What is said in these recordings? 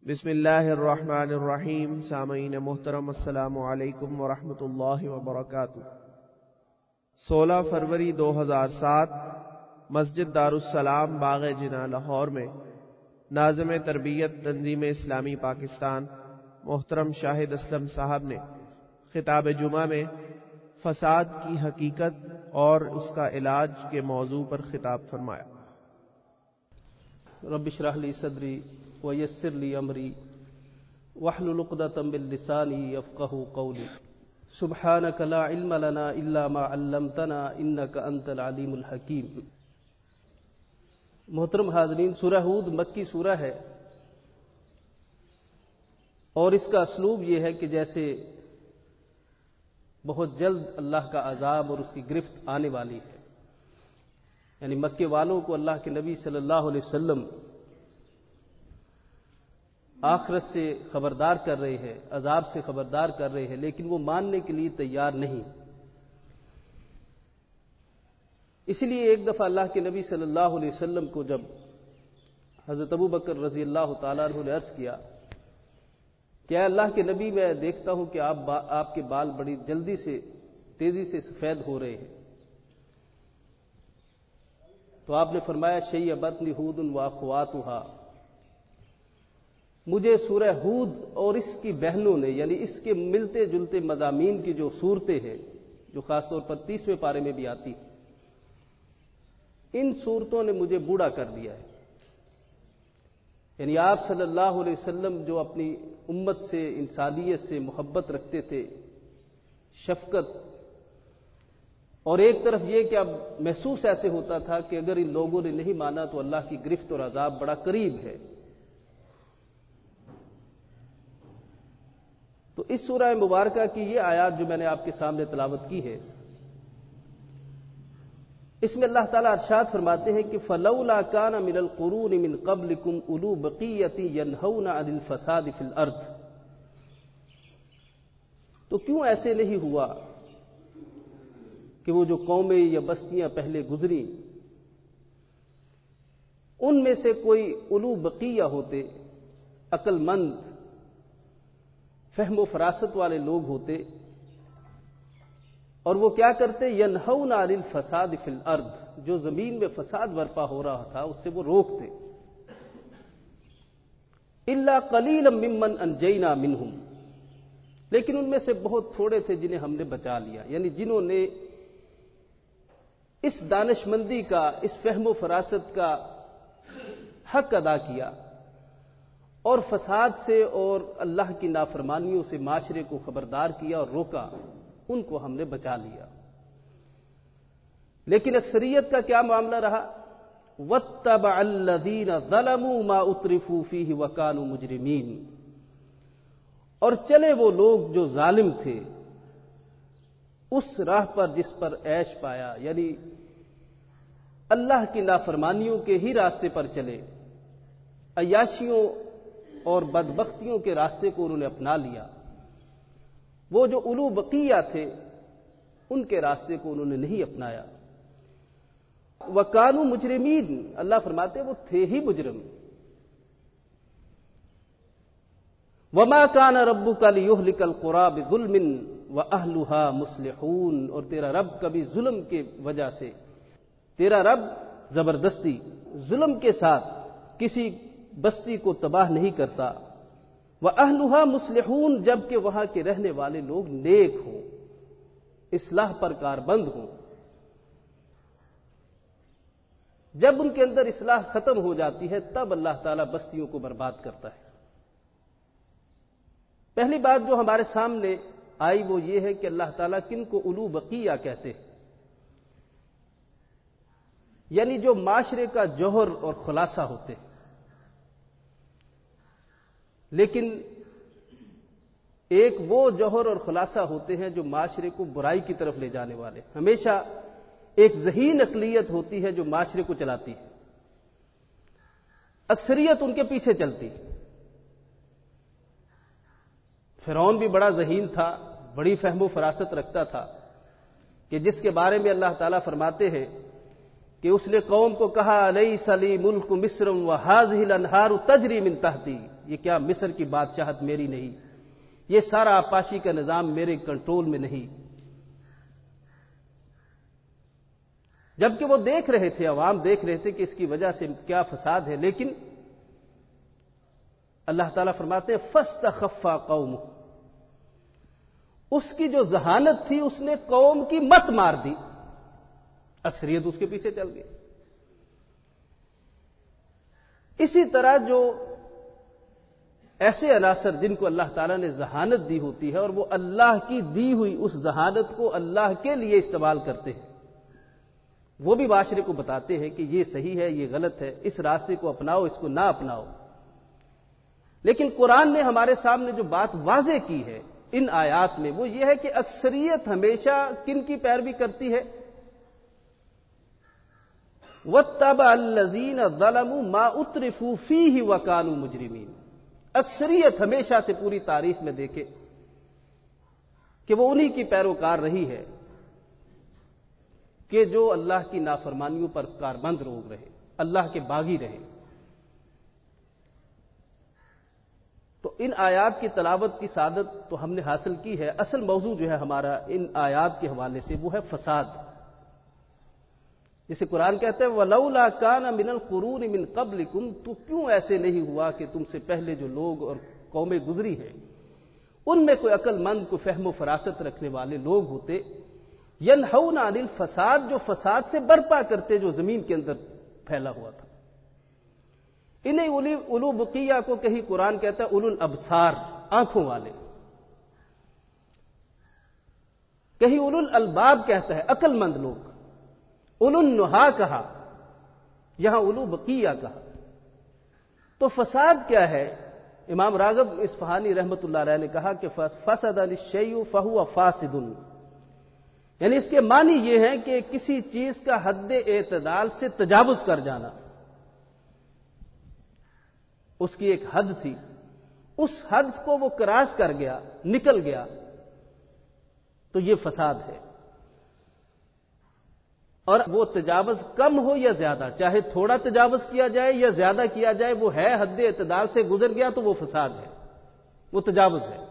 بسم اللہ الرحمن الرحیم. سامعین محترم السلام علیکم ورحمۃ اللہ وبرکاتہ. 16 فروری 2007 مسجد دارالسلام باغ جناح لاہور میں ناظم تربیت تنظیم اسلامی پاکستان محترم شاہد اسلم صاحب نے خطاب جمعہ میں فساد کی حقیقت اور اس کا علاج کے موضوع پر خطاب فرمایا. رب اشرح لی صدری ویسر لی امری واحلل عقدۃ من لسانی یفقہوا قولی. سبحانک لا علم لنا الا ما علمتنا انک انت العلیم الحکیم. محترم حاضرین، سورہ ہود مکی سورہ ہے اور اس کا اسلوب یہ ہے کہ جیسے بہت جلد اللہ کا عذاب اور اس کی گرفت آنے والی ہے، یعنی مکے والوں کو اللہ کے نبی صلی اللہ علیہ وسلم آخرت سے خبردار کر رہے ہیں، عذاب سے خبردار کر رہے ہیں، لیکن وہ ماننے کے لیے تیار نہیں. اسی لیے ایک دفعہ اللہ کے نبی صلی اللہ علیہ وسلم کو جب حضرت ابو بکر رضی اللہ تعالیٰ عنہ نے عرض کیا کہ اے اللہ کے نبی، میں دیکھتا ہوں کہ آپ کے بال بڑی جلدی سے تیزی سے سفید ہو رہے ہیں، تو آپ نے فرمایا شیبتنی ہود واخواتھا، مجھے سورہ ہود اور اس کی بہنوں نے، یعنی اس کے ملتے جلتے مضامین کی جو صورتیں ہیں جو خاص طور پر 30ویں پارے میں بھی آتی، ان صورتوں نے مجھے بوڑھا کر دیا ہے. یعنی آپ صلی اللہ علیہ وسلم جو اپنی امت سے، انسانیت سے محبت رکھتے تھے، شفقت، اور ایک طرف یہ کہ اب محسوس ایسے ہوتا تھا کہ اگر ان لوگوں نے نہیں مانا تو اللہ کی گرفت اور عذاب بڑا قریب ہے. تو اس سورہ مبارکہ کی یہ آیات جو میں نے آپ کے سامنے تلاوت کی ہے، اس میں اللہ تعالیٰ ارشاد فرماتے ہیں کہ فَلَوْلَا كَانَ مِنَ الْقُرُونِ مِنْ قَبْلِكُمْ أُولُو بَقِيَّةٍ يَنْهَوْنَ عَنِ الْفَسَادِ فِي الْأَرْضِ. تو کیوں ایسے نہیں ہوا کہ وہ جو قومیں یا بستیاں پہلے گزری، ان میں سے کوئی اولو بقیہ ہوتے، عقل مند، فہم و فراست والے لوگ ہوتے، اور وہ کیا کرتے؟ ینہون عن الفساد فی الارض، جو زمین میں فساد برپا ہو رہا تھا اس سے وہ روکتے. الا قلیلا ممن انجینا منہم، لیکن ان میں سے بہت تھوڑے تھے جنہیں ہم نے بچا لیا، یعنی جنہوں نے اس دانش مندی کا، اس فہم و فراست کا حق ادا کیا اور فساد سے اور اللہ کی نافرمانیوں سے معاشرے کو خبردار کیا اور روکا، ان کو ہم نے بچا لیا. لیکن اکثریت کا کیا معاملہ رہا؟ وَاتَّبَعَ الَّذِينَ ظَلَمُوا مَا أُتْرِفُوا فِيهِ وَكَانُوا مُجْرِمِينَ، اور چلے وہ لوگ جو ظالم تھے اس راہ پر جس پر عیش پایا، یعنی اللہ کی نافرمانیوں کے ہی راستے پر چلے، عیاشیوں اور بدبختیوں کے راستے کو انہوں نے اپنا لیا. وہ جو اولو بقیہ تھے ان کے راستے کو انہوں نے نہیں اپنایا. وَكَانُوا مُجْرِمِينَ، اللہ فرماتے وہ تھے ہی مجرم. وَمَا كَانَ رَبُّكَ لِيُهْلِكَ الْقُرَىٰ بِظُلْمٍ وَأَهْلُهَا مُصْلِحُونَ، اور تیرا رب کبھی ظلم کی وجہ سے، تیرا رب زبردستی ظلم کے ساتھ کسی بستی کو تباہ نہیں کرتا. وَأَهْلُهَا مُصْلِحُونَ، جبکہ وہاں کے رہنے والے لوگ نیک ہوں، اصلاح پر کاربند ہوں. جب ان کے اندر اصلاح ختم ہو جاتی ہے تب اللہ تعالیٰ بستیوں کو برباد کرتا ہے. پہلی بات جو ہمارے سامنے آئی وہ یہ ہے کہ اللہ تعالیٰ کن کو اولو بقیہ کہتے ہیں، یعنی جو معاشرے کا جوہر اور خلاصہ ہوتے ہیں. لیکن ایک وہ جوہر اور خلاصہ ہوتے ہیں جو معاشرے کو برائی کی طرف لے جانے والے. ہمیشہ ایک ذہین اقلیت ہوتی ہے جو معاشرے کو چلاتی ہے، اکثریت ان کے پیچھے چلتی. فرعون بھی بڑا ذہین تھا، بڑی فہم و فراست رکھتا تھا، کہ جس کے بارے میں اللہ تعالیٰ فرماتے ہیں کہ اس نے قوم کو کہا الیس لی ملک مصر وہذہ الانہار تجری من تحتی، یہ کیا مصر کی بادشاہت میری نہیں، یہ سارا آبپاشی کا نظام میرے کنٹرول میں نہیں. جبکہ وہ دیکھ رہے تھے، عوام دیکھ رہے تھے کہ اس کی وجہ سے کیا فساد ہے، لیکن اللہ تعالیٰ فرماتے ہیں فاستخف قومہ، اس کی جو ذہانت تھی اس نے قوم کی مت مار دی، اکثریت اس کے پیچھے چل گئی. اسی طرح جو ایسے عناصر جن کو اللہ تعالیٰ نے ذہانت دی ہوتی ہے اور وہ اللہ کی دی ہوئی اس ذہانت کو اللہ کے لیے استعمال کرتے ہیں، وہ بھی معاشرے کو بتاتے ہیں کہ یہ صحیح ہے، یہ غلط ہے، اس راستے کو اپناؤ، اس کو نہ اپناؤ. لیکن قرآن نے ہمارے سامنے جو بات واضح کی ہے ان آیات میں وہ یہ ہے کہ اکثریت ہمیشہ کن کی پیروی کرتی ہے؟ وَاتَّبَعَ الَّذِينَ ظَلَمُوا مَا أُتْرِفُوا فِيهِ وَكَانُوا مُجْرِمِينَ. اکثریت ہمیشہ سے پوری تاریخ میں دیکھے کہ وہ انہی کی پیروکار رہی ہے کہ جو اللہ کی نافرمانیوں پر کاربند لوگ رہے، اللہ کے باغی رہے. تو ان آیات کی تلاوت کی سعادت تو ہم نے حاصل کی ہے. اصل موضوع جو ہے ہمارا ان آیات کے حوالے سے وہ ہے فساد. جسے قرآن کہتے ہیں وَلَوْلَا كَانَ مِنَ الْقُرُونِ مِنْ قَبْلِكُمْ، تو کیوں ایسے نہیں ہوا کہ تم سے پہلے جو لوگ اور قومیں گزری ہیں ان میں کوئی عقل مند، کوئی فہم و فراست رکھنے والے لوگ ہوتے، يَنْهَوْنَ عَنِ الْفَسَاد، جو فساد سے برپا کرتے جو زمین کے اندر پھیلا ہوا تھا. انہیں اولو بقیہ کو کہیں قرآن کہتا ہے اولو الابصار، آنکھوں والے، کہیں اولو الالباب کہتا ہے عقل مند لوگ، اولو النہا کہا، یہاں اولو بقیہ کہا. تو فساد کیا ہے؟ امام راغب اصفہانی رحمۃ اللہ علیہ نے کہا کہ فسد الشیء فہو فاسد، یعنی اس کے معنی یہ ہے کہ کسی چیز کا حد اعتدال سے تجاوز کر جانا. اس کی ایک حد تھی، اس حد کو وہ کراس کر گیا، نکل گیا، تو یہ فساد ہے. اور وہ تجاوز کم ہو یا زیادہ، چاہے تھوڑا تجاوز کیا جائے یا زیادہ کیا جائے، وہ ہے حد اعتدال سے گزر گیا تو وہ فساد ہے، وہ تجاوز ہے.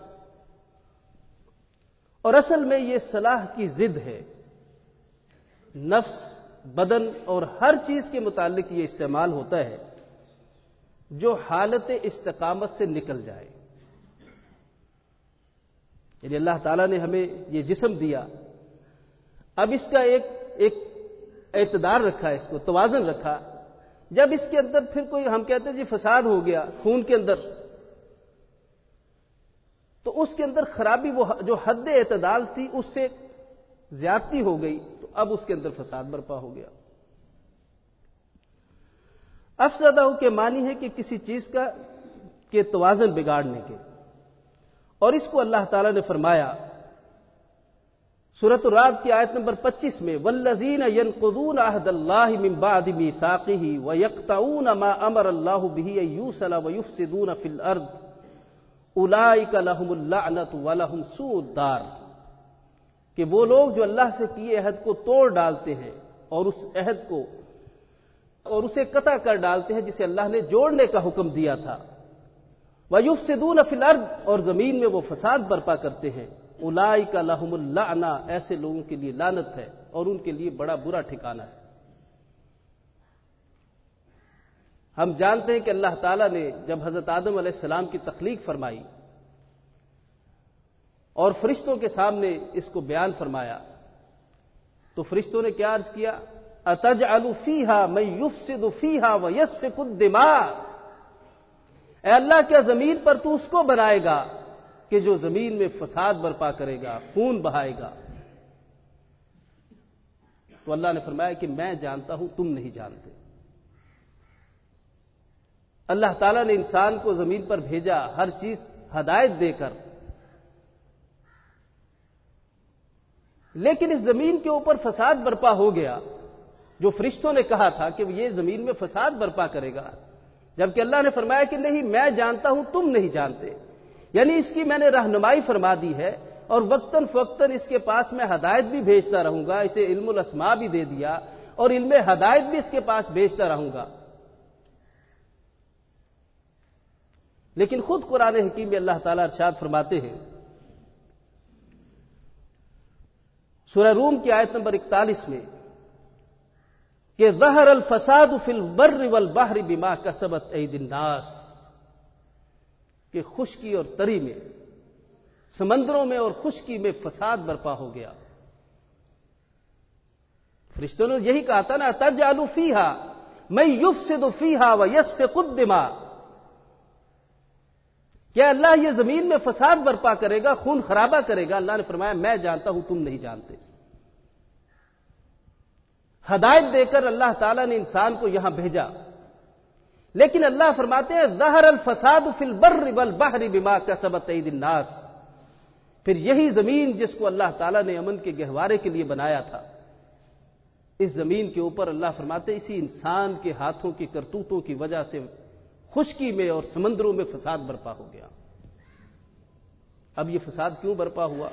اور اصل میں یہ صلاح کی ضد ہے. نفس، بدن اور ہر چیز کے متعلق یہ استعمال ہوتا ہے جو حالت استقامت سے نکل جائے. یعنی اللہ تعالیٰ نے ہمیں یہ جسم دیا، اب اس کا ایک اعتدال رکھا، اس کو توازن رکھا. جب اس کے اندر پھر کوئی ہم کہتے ہیں جی فساد ہو گیا خون کے اندر، تو اس کے اندر خرابی، وہ جو حد اعتدال تھی اس سے زیادتی ہو گئی، تو اب اس کے اندر فساد برپا ہو گیا. افسدہ کے معنی ہے کہ کسی چیز کے توازن بگاڑنے کے. اور اس کو اللہ تعالیٰ نے فرمایا سورۃ الرعد کی آیت نمبر 25 میں والذین ینقضون عہد اللہ من بعد میثاقہ ویقطعون ما امر اللہ بہ ان یوصل ویفسدون فی الارض اولئک لہم اللعنۃ ولہم سوء الدار، کہ وہ لوگ جو اللہ سے کیے عہد کو توڑ ڈالتے ہیں اور اس عہد کو اور اسے قطع کر ڈالتے ہیں جسے اللہ نے جوڑنے کا حکم دیا تھا، وَيُفْسِدُونَ فِي الْأَرْضِ، اور زمین میں وہ فساد برپا کرتے ہیں، اولئک لہم اللعنہ، ایسے لوگوں کے لیے لعنت ہے اور ان کے لیے بڑا برا ٹھکانہ ہے. ہم جانتے ہیں کہ اللہ تعالیٰ نے جب حضرت آدم علیہ السلام کی تخلیق فرمائی اور فرشتوں کے سامنے اس کو بیان فرمایا تو فرشتوں نے کیا عرض کیا؟ اتجعل فیہا من یفسد فیہا ویسفک الدماء، اے اللہ کیا زمین پر تو اس کو بنائے گا کہ جو زمین میں فساد برپا کرے گا، خون بہائے گا؟ تو اللہ نے فرمایا کہ میں جانتا ہوں تم نہیں جانتے. اللہ تعالیٰ نے انسان کو زمین پر بھیجا ہر چیز ہدایت دے کر، لیکن اس زمین کے اوپر فساد برپا ہو گیا. جو فرشتوں نے کہا تھا کہ یہ زمین میں فساد برپا کرے گا، جبکہ اللہ نے فرمایا کہ نہیں میں جانتا ہوں تم نہیں جانتے. یعنی اس کی میں نے رہنمائی فرما دی ہے اور وقتاً فوقتاً اس کے پاس میں ہدایت بھی بھیجتا رہوں گا. اسے علم الاسماء بھی دے دیا اور علم ہدایت بھی اس کے پاس بھیجتا رہوں گا. لیکن خود قرآن حکیم میں اللہ تعالیٰ ارشاد فرماتے ہیں سورہ روم کی آیت نمبر 41 میں کہ ظہر الفساد فی البر والبحر بما کسبت ایدی الناس، کہ خشکی اور تری میں، سمندروں میں اور خشکی میں فساد برپا ہو گیا۔ فرشتوں نے یہی کہا تھا نا تجعل فیہا من یفسد فیہا ویسفک الدماء، کیا اللہ یہ زمین میں فساد برپا کرے گا، خون خرابہ کرے گا؟ اللہ نے فرمایا میں جانتا ہوں، تم نہیں جانتے۔ ہدایت دے کر اللہ تعالیٰ نے انسان کو یہاں بھیجا، لیکن اللہ فرماتے ہیں ظہر الفساد فی البر والبحر بما کسبت ایدی الناس، پھر یہی زمین جس کو اللہ تعالیٰ نے امن کے گہوارے کے لیے بنایا تھا، اس زمین کے اوپر اللہ فرماتے اسی انسان کے ہاتھوں کی کرتوتوں کی وجہ سے خشکی میں اور سمندروں میں فساد برپا ہو گیا۔ اب یہ فساد کیوں برپا ہوا؟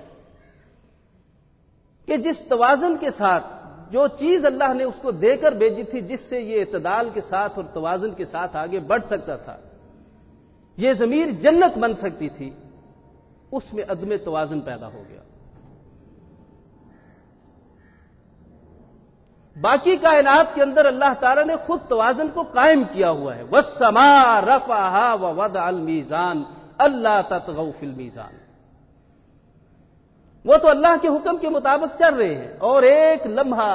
کہ جس توازن کے ساتھ، جو چیز اللہ نے اس کو دے کر بھیجی تھی جس سے یہ اعتدال کے ساتھ اور توازن کے ساتھ آگے بڑھ سکتا تھا، یہ ضمیر جنت بن سکتی تھی، اس میں عدم توازن پیدا ہو گیا۔ باقی کائنات کے اندر اللہ تعالیٰ نے خود توازن کو قائم کیا ہوا ہے۔ وَالسَّمَاءَ رَفَعَهَا وَوَضَعَ الْمِيزَانَ أَلَّا تَطْغَوْا فِي الْمِيزَانِ، وہ تو اللہ کے حکم کے مطابق چل رہے ہیں اور ایک لمحہ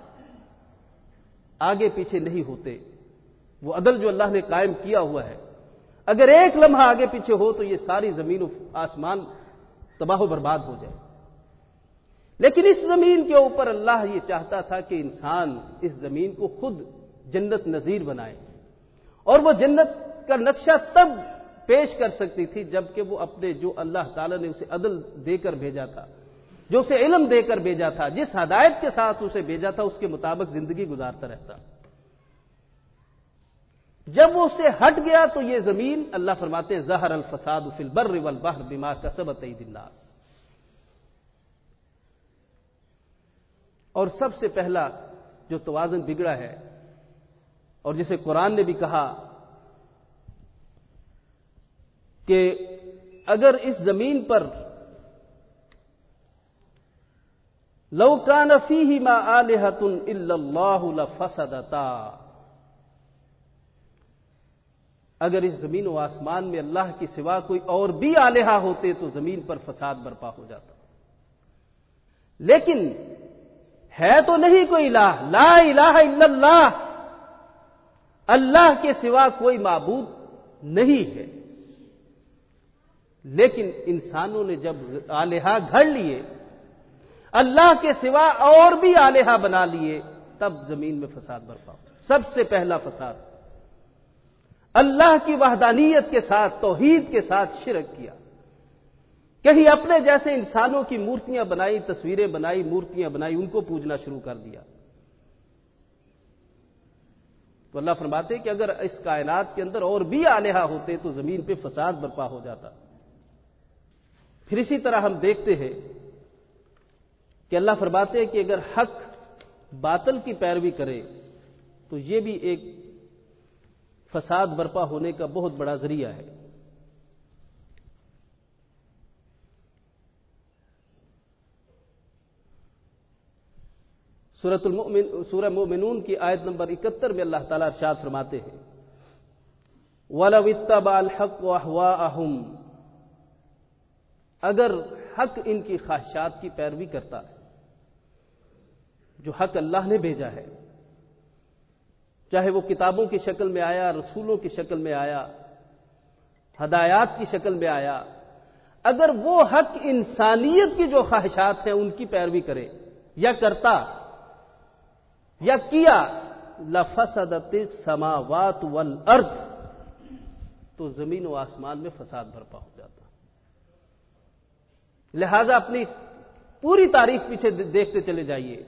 آگے پیچھے نہیں ہوتے۔ وہ عدل جو اللہ نے قائم کیا ہوا ہے، اگر ایک لمحہ آگے پیچھے ہو تو یہ ساری زمین و آسمان تباہ و برباد ہو جائے۔ لیکن اس زمین کے اوپر اللہ یہ چاہتا تھا کہ انسان اس زمین کو خود جنت نظیر بنائے، اور وہ جنت کا نقشہ تب پیش کر سکتی تھی جبکہ وہ اپنے جو اللہ تعالیٰ نے اسے عدل دے کر بھیجا تھا، جو اسے علم دے کر بھیجا تھا، جس ہدایت کے ساتھ اسے بھیجا تھا، اس کے مطابق زندگی گزارتا رہتا۔ جب وہ اس سے ہٹ گیا تو یہ زمین، اللہ فرماتے ہیں ظہر الفساد فی البر والبحر بما کسبت ایدی الناس، اور سب سے پہلا جو توازن بگڑا ہے، اور جسے قرآن نے بھی کہا کہ اگر اس زمین پر لو کان فیہما آلہۃ الا اللہ لفسدتا، اگر اس زمین و آسمان میں اللہ کے سوا کوئی اور بھی آلہہ ہوتے تو زمین پر فساد برپا ہو جاتا۔ لیکن ہے تو نہیں کوئی الہ، لا الہ الا اللہ، اللہ کے سوا کوئی معبود نہیں ہے، لیکن انسانوں نے جب آلہہ گھڑ لیے، اللہ کے سوا اور بھی آلہہ بنا لیے، تب زمین میں فساد برپا ہو۔ سب سے پہلا فساد اللہ کی وحدانیت کے ساتھ، توحید کے ساتھ شرک کیا، کہیں اپنے جیسے انسانوں کی مورتیاں بنائی، تصویریں بنائی، مورتیاں بنائی، ان کو پوجنا شروع کر دیا۔ تو اللہ فرماتے ہیں کہ اگر اس کائنات کے اندر اور بھی آلہہ ہوتے تو زمین پہ فساد برپا ہو جاتا۔ پھر اسی طرح ہم دیکھتے ہیں کہ اللہ فرماتے ہیں کہ اگر حق باطل کی پیروی کرے تو یہ بھی ایک فساد برپا ہونے کا بہت بڑا ذریعہ ہے۔ سورہ مومنون کی آیت نمبر 71 میں اللہ تعالیٰ ارشاد فرماتے ہیں وَلَوِ اتَّبَعَ الْحَقُّ أَهْوَاءَهُمْ، اگر حق ان کی خواہشات کی پیروی کرتا ہے، جو حق اللہ نے بھیجا ہے، چاہے وہ کتابوں کی شکل میں آیا، رسولوں کی شکل میں آیا، ہدایات کی شکل میں آیا، اگر وہ حق انسانیت کی جو خواہشات ہیں ان کی پیروی کرے یا کرتا یا کیا، لفسدت السماوات والارض، تو زمین و آسمان میں فساد برپا ہو جاتا۔ لہذا اپنی پوری تاریخ پیچھے دیکھتے چلے جائیے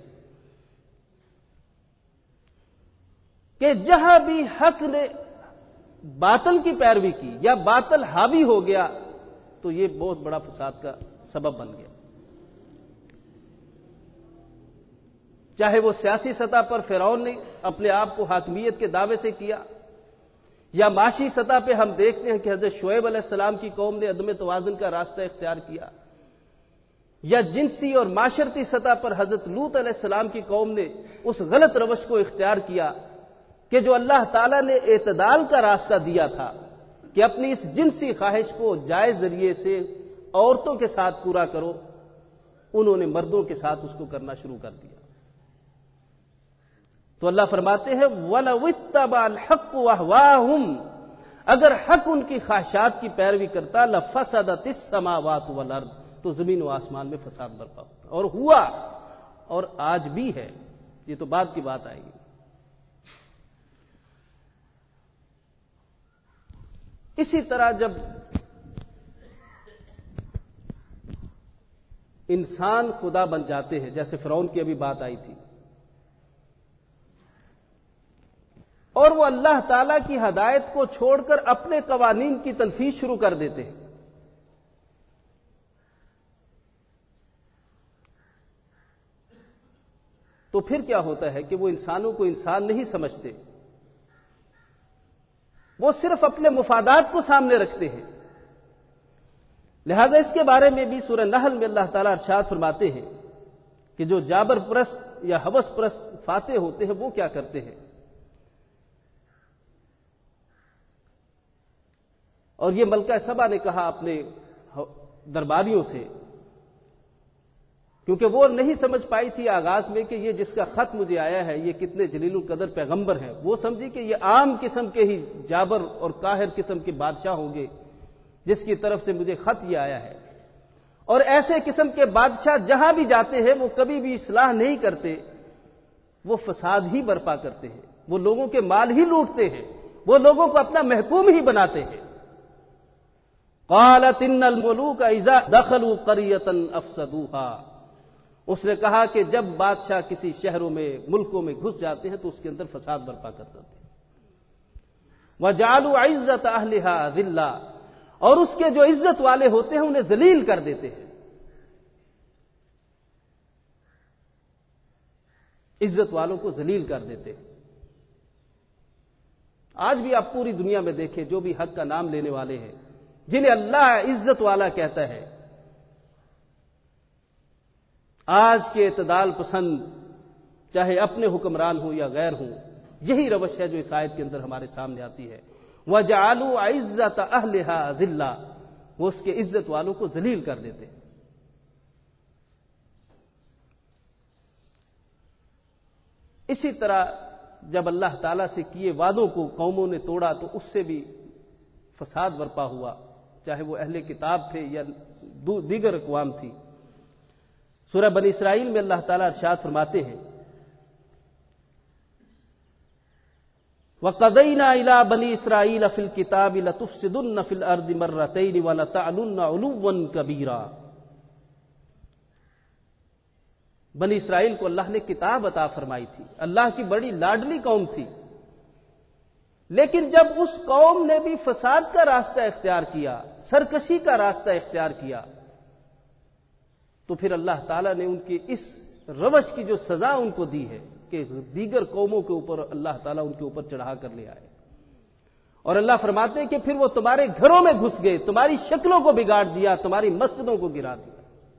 کہ جہاں بھی حق نے باطل کی پیروی کی یا باطل حاوی ہو گیا تو یہ بہت بڑا فساد کا سبب بن گیا۔ چاہے وہ سیاسی سطح پر فرعون نے اپنے آپ کو حاکمیت کے دعوے سے کیا، یا معاشی سطح پہ ہم دیکھتے ہیں کہ حضرت شعیب علیہ السلام کی قوم نے عدم توازن کا راستہ اختیار کیا، یا جنسی اور معاشرتی سطح پر حضرت لوط علیہ السلام کی قوم نے اس غلط روش کو اختیار کیا کہ جو اللہ تعالیٰ نے اعتدال کا راستہ دیا تھا کہ اپنی اس جنسی خواہش کو جائز ذریعے سے عورتوں کے ساتھ پورا کرو، انہوں نے مردوں کے ساتھ اس کو کرنا شروع کر دیا۔ تو اللہ فرماتے ہیں وَلَوِ اتَّبَعَ الْحَقُّ وَأَهْوَاهُمْ، اگر حق ان کی خواہشات کی پیروی کرتا لَفَسَدَتِ السَّمَاوَاتُ وَالْأَرْضُ، تو زمین و آسمان میں فساد برپا ہوتا، اور ہوا اور آج بھی ہے، یہ تو بعد کی بات آئے گی۔ اسی طرح جب انسان خدا بن جاتے ہیں، جیسے فرعون کی ابھی بات آئی تھی، اور وہ اللہ تعالی کی ہدایت کو چھوڑ کر اپنے قوانین کی تنفیذ شروع کر دیتے ہیں، تو پھر کیا ہوتا ہے کہ وہ انسانوں کو انسان نہیں سمجھتے، وہ صرف اپنے مفادات کو سامنے رکھتے ہیں۔ لہذا اس کے بارے میں بھی سورہ نحل میں اللہ تعالیٰ ارشاد فرماتے ہیں کہ جو جابر پرست یا ہوس پرست فاتح ہوتے ہیں وہ کیا کرتے ہیں، اور یہ ملکہ سبا نے کہا اپنے درباریوں سے، کیونکہ وہ نہیں سمجھ پائی تھی آغاز میں کہ یہ جس کا خط مجھے آیا ہے یہ کتنے جلیل القدر پیغمبر ہیں، وہ سمجھی کہ یہ عام قسم کے ہی جابر اور قاہر قسم کے بادشاہ ہوں گے جس کی طرف سے مجھے خط یہ آیا ہے، اور ایسے قسم کے بادشاہ جہاں بھی جاتے ہیں وہ کبھی بھی اصلاح نہیں کرتے، وہ فساد ہی برپا کرتے ہیں، وہ لوگوں کے مال ہی لوٹتے ہیں، وہ لوگوں کو اپنا محکوم ہی بناتے ہیں۔ قالت ان الملوک اذا دخلوا قریۃ افسدوها، اس نے کہا کہ جب بادشاہ کسی شہروں میں ملکوں میں گھس جاتے ہیں تو اس کے اندر فساد برپا کر دیتے ہیں۔ وجعلوا عزت اہلها ذلہ، اور اس کے جو عزت والے ہوتے ہیں انہیں ذلیل کر دیتے ہیں، عزت والوں کو ذلیل کر دیتے ہیں۔ آج بھی آپ پوری دنیا میں دیکھیں جو بھی حق کا نام لینے والے ہیں، جنہیں اللہ عزت والا کہتا ہے، آج کے اعتدال پسند چاہے اپنے حکمران ہوں یا غیر ہوں، یہی روش ہے جو اس آیت کے اندر ہمارے سامنے آتی ہے۔ وَجَعَلُوا عِزَّةَ أَهْلِهَا ذِلًّا، وہ اس کے عزت والوں کو ذلیل کر دیتے ہیں۔ اسی طرح جب اللہ تعالیٰ سے کیے وعدوں کو قوموں نے توڑا تو اس سے بھی فساد برپا ہوا، چاہے وہ اہل کتاب تھے یا دیگر اقوام تھی۔ سورہ بنی اسرائیل میں اللہ تعالیٰ ارشاد فرماتے ہیں وَقَضَيْنَا إِلَىٰ بَنِي إِسْرَائِيلَ فِي الْكِتَابِ لَتُفْسِدُنَّ فِي الْأَرْضِ مَرَّتَيْنِ وَلَتَعْلُنَّ عُلُوًّا كَبِيرًا، بنی اسرائیل کو اللہ نے کتاب عطا فرمائی تھی، اللہ کی بڑی لاڈلی قوم تھی، لیکن جب اس قوم نے بھی فساد کا راستہ اختیار کیا، سرکشی کا راستہ اختیار کیا، تو پھر اللہ تعالیٰ نے ان کی اس روش کی جو سزا ان کو دی ہے کہ دیگر قوموں کے اوپر اللہ تعالیٰ ان کے اوپر چڑھا کر لے آئے، اور اللہ فرماتے ہیں کہ پھر وہ تمہارے گھروں میں گھس گئے، تمہاری شکلوں کو بگاڑ دیا، تمہاری مسجدوں کو گرا دیا۔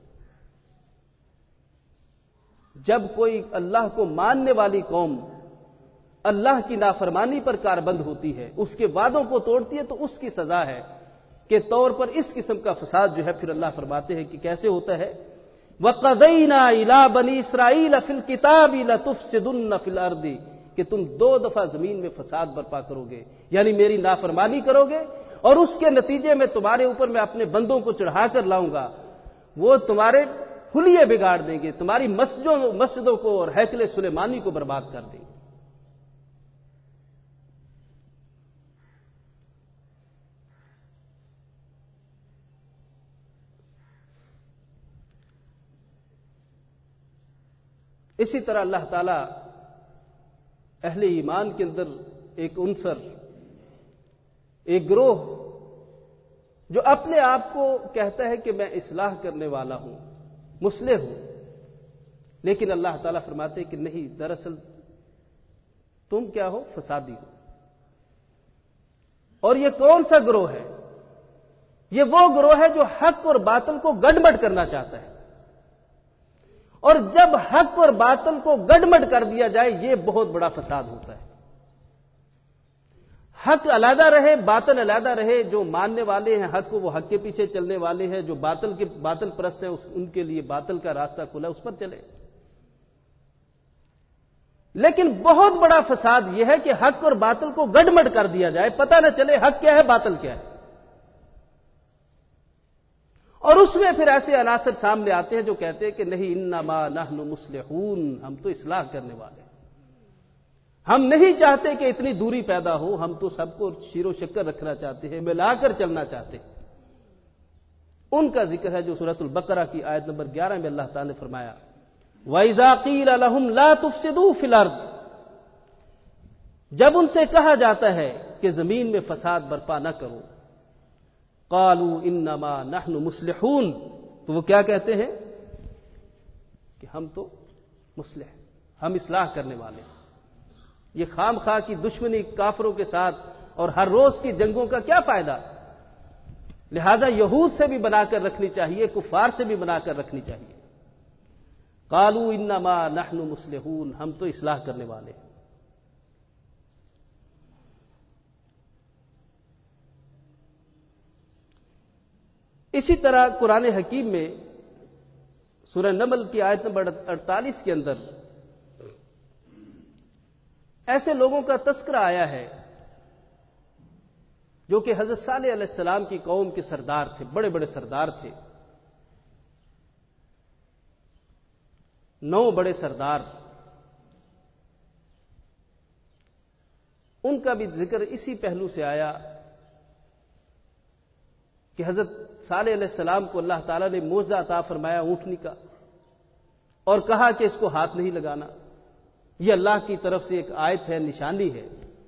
جب کوئی اللہ کو ماننے والی قوم اللہ کی نافرمانی پر کاربند ہوتی ہے، اس کے وعدوں کو توڑتی ہے، تو اس کی سزا ہے کہ طور پر اس قسم کا فساد جو ہے پھر اللہ فرماتے ہیں کہ کیسے ہوتا ہے وَقَضَيْنَا إِلَىٰ بَنِي إِسْرَائِيلَ فِي الْكِتَابِ لَتُفْسِدُنَّ فِي الْأَرْضِ، کہ تم 2 دفعہ زمین میں فساد برپا کرو گے، یعنی میری نافرمانی کرو گے، اور اس کے نتیجے میں تمہارے اوپر میں اپنے بندوں کو چڑھا کر لاؤں گا، وہ تمہارے حلیے بگاڑ دیں گے، تمہاری مسجدوں کو اور ہیکل سلیمانی کو برباد کر دیں گے۔ اسی طرح اللہ تعالیٰ اہل ایمان کے اندر ایک عنصر، ایک گروہ جو اپنے آپ کو کہتا ہے کہ میں اصلاح کرنے والا ہوں، مصلح ہوں، لیکن اللہ تعالیٰ فرماتے ہیں کہ نہیں، دراصل تم کیا ہو؟ فسادی ہو۔ اور یہ کون سا گروہ ہے؟ یہ وہ گروہ ہے جو حق اور باطل کو گڈمڈ کرنا چاہتا ہے، اور جب حق اور باطل کو گڈمڈ کر دیا جائے یہ بہت بڑا فساد ہوتا ہے۔ حق علیحدہ رہے، باطل علیحدہ رہے، جو ماننے والے ہیں حق کو وہ حق کے پیچھے چلنے والے ہیں، جو باطل پرست ہیں ان کے لیے باطل کا راستہ کھلا اس پر چلے۔ لیکن بہت بڑا فساد یہ ہے کہ حق اور باطل کو گڈمڈ کر دیا جائے، پتہ نہ چلے حق کیا ہے باطل کیا ہے، اور اس میں پھر ایسے عناصر سامنے آتے ہیں جو کہتے ہیں کہ نہیں انما نحن مصلحون، ہم تو اصلاح کرنے والے ہیں، ہم نہیں چاہتے کہ اتنی دوری پیدا ہو، ہم تو سب کو شیر و شکر رکھنا چاہتے ہیں، ملا کر چلنا چاہتے ہیں۔ ان کا ذکر ہے جو سورۃ البقرہ کی آیت نمبر 11 میں اللہ تعالی نے فرمایا وَإِذَا قِيلَ لَهُمْ لَا تُفْسِدُوا فِي الْأَرْضِ، جب ان سے کہا جاتا ہے کہ زمین میں فساد برپا نہ کرو، قَالُوا إِنَّمَا نَحْنُ مُصْلِحُونَ، تو وہ کیا کہتے ہیں کہ ہم تو مصلح، ہم اصلاح کرنے والے ہیں۔ یہ خام خواہ کی دشمنی کافروں کے ساتھ اور ہر روز کی جنگوں کا کیا فائدہ؟ لہذا یہود سے بھی بنا کر رکھنی چاہیے، کفار سے بھی بنا کر رکھنی چاہیے۔ قالوا انما نحن مصلحون، ہم تو اصلاح کرنے والے ہیں۔ اسی طرح قرآن حکیم میں سورہ نمل کی آیت نمبر 48 کے اندر ایسے لوگوں کا تذکرہ آیا ہے جو کہ حضرت صالح علیہ السلام کی قوم کے سردار تھے، بڑے بڑے سردار تھے، 9 بڑے سردار، ان کا بھی ذکر اسی پہلو سے آیا کہ حضرت صالح علیہ السلام کو اللہ تعالیٰ نے معجزہ عطا فرمایا اونٹنی کا، اور کہا کہ اس کو ہاتھ نہیں لگانا، یہ اللہ کی طرف سے ایک آیت ہے، نشانی ہے۔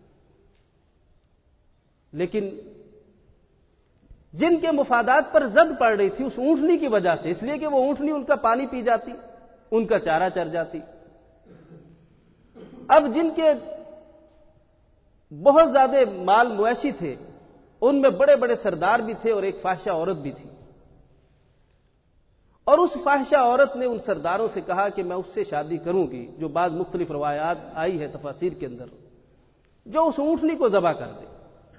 لیکن جن کے مفادات پر زد پڑ رہی تھی اس اونٹنی کی وجہ سے، اس لیے کہ وہ اونٹنی ان کا پانی پی جاتی، ان کا چارہ چر جاتی، اب جن کے بہت زیادہ مال مویشی تھے ان میں بڑے بڑے سردار بھی تھے اور ایک فاحشہ عورت بھی تھی، اور اس فاحشہ عورت نے ان سرداروں سے کہا کہ میں اس سے شادی کروں گی، جو بعض مختلف روایات آئی ہے تفاسیر کے اندر، جو اس اونٹنی کو ذبح کر دے،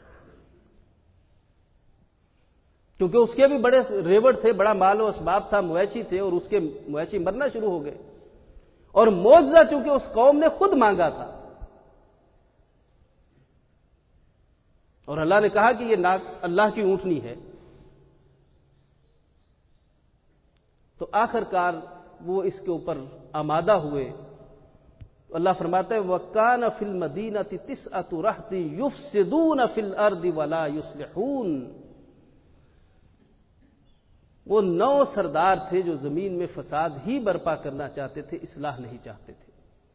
کیونکہ اس کے بھی بڑے ریوڑ تھے، بڑا مال و اسباب تھا، مویشی تھے، اور اس کے مویشی مرنا شروع ہو گئے، اور معجزہ چونکہ اس قوم نے خود مانگا تھا، اور اللہ نے کہا کہ یہ اللہ کی اونٹنی ہے، تو آخر کار وہ اس کے اوپر آمادہ ہوئے۔ اللہ فرماتا ہے وَكَانَ فِي الْمَدِينَةِ تِسْعَةُ رَهْطٍ يُفْسِدُونَ فِي الْأَرْضِ وَلَا يُصْلِحُونَ، وہ 9 سردار تھے جو زمین میں فساد ہی برپا کرنا چاہتے تھے، اصلاح نہیں چاہتے تھے۔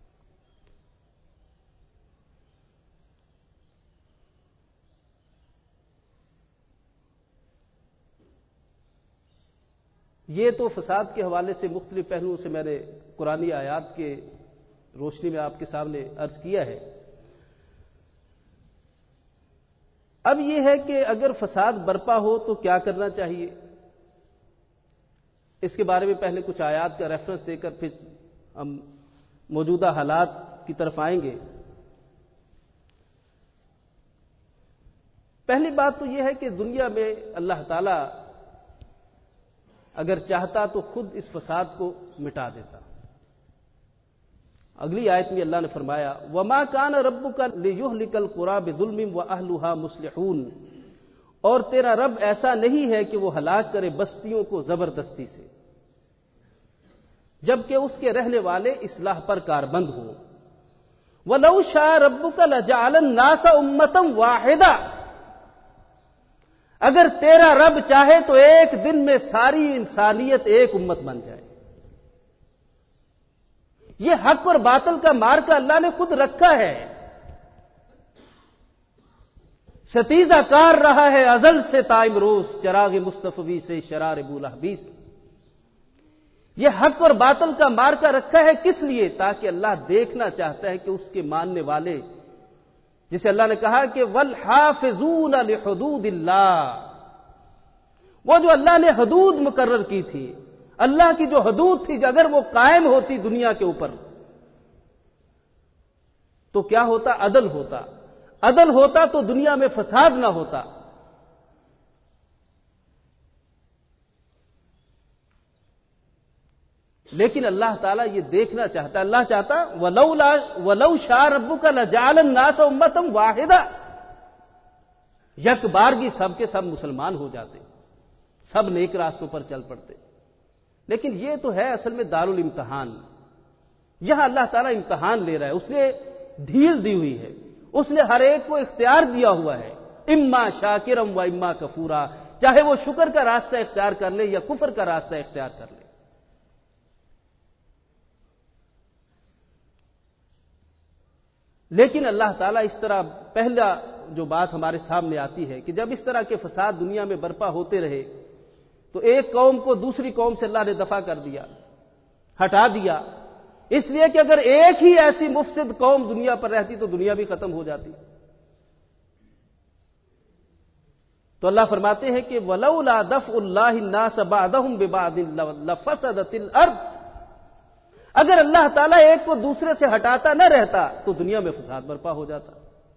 یہ تو فساد کے حوالے سے مختلف پہلوؤں سے میں نے قرآنی آیات کے روشنی میں آپ کے سامنے عرض کیا ہے۔ اب یہ ہے کہ اگر فساد برپا ہو تو کیا کرنا چاہیے، اس کے بارے میں پہلے کچھ آیات کا ریفرنس دے کر پھر ہم موجودہ حالات کی طرف آئیں گے۔ پہلی بات تو یہ ہے کہ دنیا میں اللہ تعالی اگر چاہتا تو خود اس فساد کو مٹا دیتا۔ اگلی آیت میں اللہ نے فرمایا وَمَا كَانَ رَبُّكَ لِيُهْلِكَ الْقُرَىٰ بِظُلْمٍ وَأَهْلُهَا مُصْلِحُونَ، اور تیرا رب ایسا نہیں ہے کہ وہ ہلاک کرے بستیوں کو زبردستی سے، جبکہ اس کے رہنے والے اصلاح پر کاربند ہوں۔ وَلَوْ شَاءَ رَبُّكَ لَجَعَلَ النَّاسَ أُمَّةً وَاحِدَةً، اگر تیرا رب چاہے تو ایک دن میں ساری انسانیت ایک امت بن جائے۔ یہ حق اور باطل کا مارکا اللہ نے خود رکھا ہے، ستیزہ کار رہا ہے ازل سے تا امروز، چراغ مصطفی سے شرار بولہبیس۔ یہ حق اور باطل کا مارکا رکھا ہے کس لیے؟ تاکہ اللہ دیکھنا چاہتا ہے کہ اس کے ماننے والے جسے اللہ نے کہا کہ والحافظون لحدود اللہ، وہ جو اللہ نے حدود مقرر کی تھی، اللہ کی جو حدود تھی، اگر وہ قائم ہوتی دنیا کے اوپر تو کیا ہوتا؟ عدل ہوتا، عدل ہوتا تو دنیا میں فساد نہ ہوتا۔ لیکن اللہ تعالیٰ یہ دیکھنا چاہتا، اللہ چاہتا وَلَوْ شَاءَ رَبُّكَ لَجَعَلَ النَّاسَ أُمَّةً وَاحِدَةً، یک بارگی سب کے سب مسلمان ہو جاتے، سب نیک راستوں پر چل پڑتے۔ لیکن یہ تو ہے اصل میں دارالامتحان، یہاں اللہ تعالیٰ امتحان لے رہا ہے، اس نے ڈھیل دی ہوئی ہے، اس نے ہر ایک کو اختیار دیا ہوا ہے، اما شاکرم و اما کفورا، چاہے وہ شکر کا راستہ اختیار کر لے یا کفر کا راستہ اختیار کر لے۔ لیکن اللہ تعالیٰ اس طرح، پہلا جو بات ہمارے سامنے آتی ہے کہ جب اس طرح کے فساد دنیا میں برپا ہوتے رہے تو ایک قوم کو دوسری قوم سے اللہ نے دفع کر دیا، ہٹا دیا، اس لیے کہ اگر ایک ہی ایسی مفسد قوم دنیا پر رہتی تو دنیا بھی ختم ہو جاتی۔ تو اللہ فرماتے ہیں کہ وَلَوْلَا دَفْعُ اللَّهِ النَّاسَ بَعْضَهُمْ بِبَعْضٍ لَفَسَدَتِ الْأَرْضُ، اگر اللہ تعالیٰ ایک کو دوسرے سے ہٹاتا نہ رہتا تو دنیا میں فساد برپا ہو جاتا۔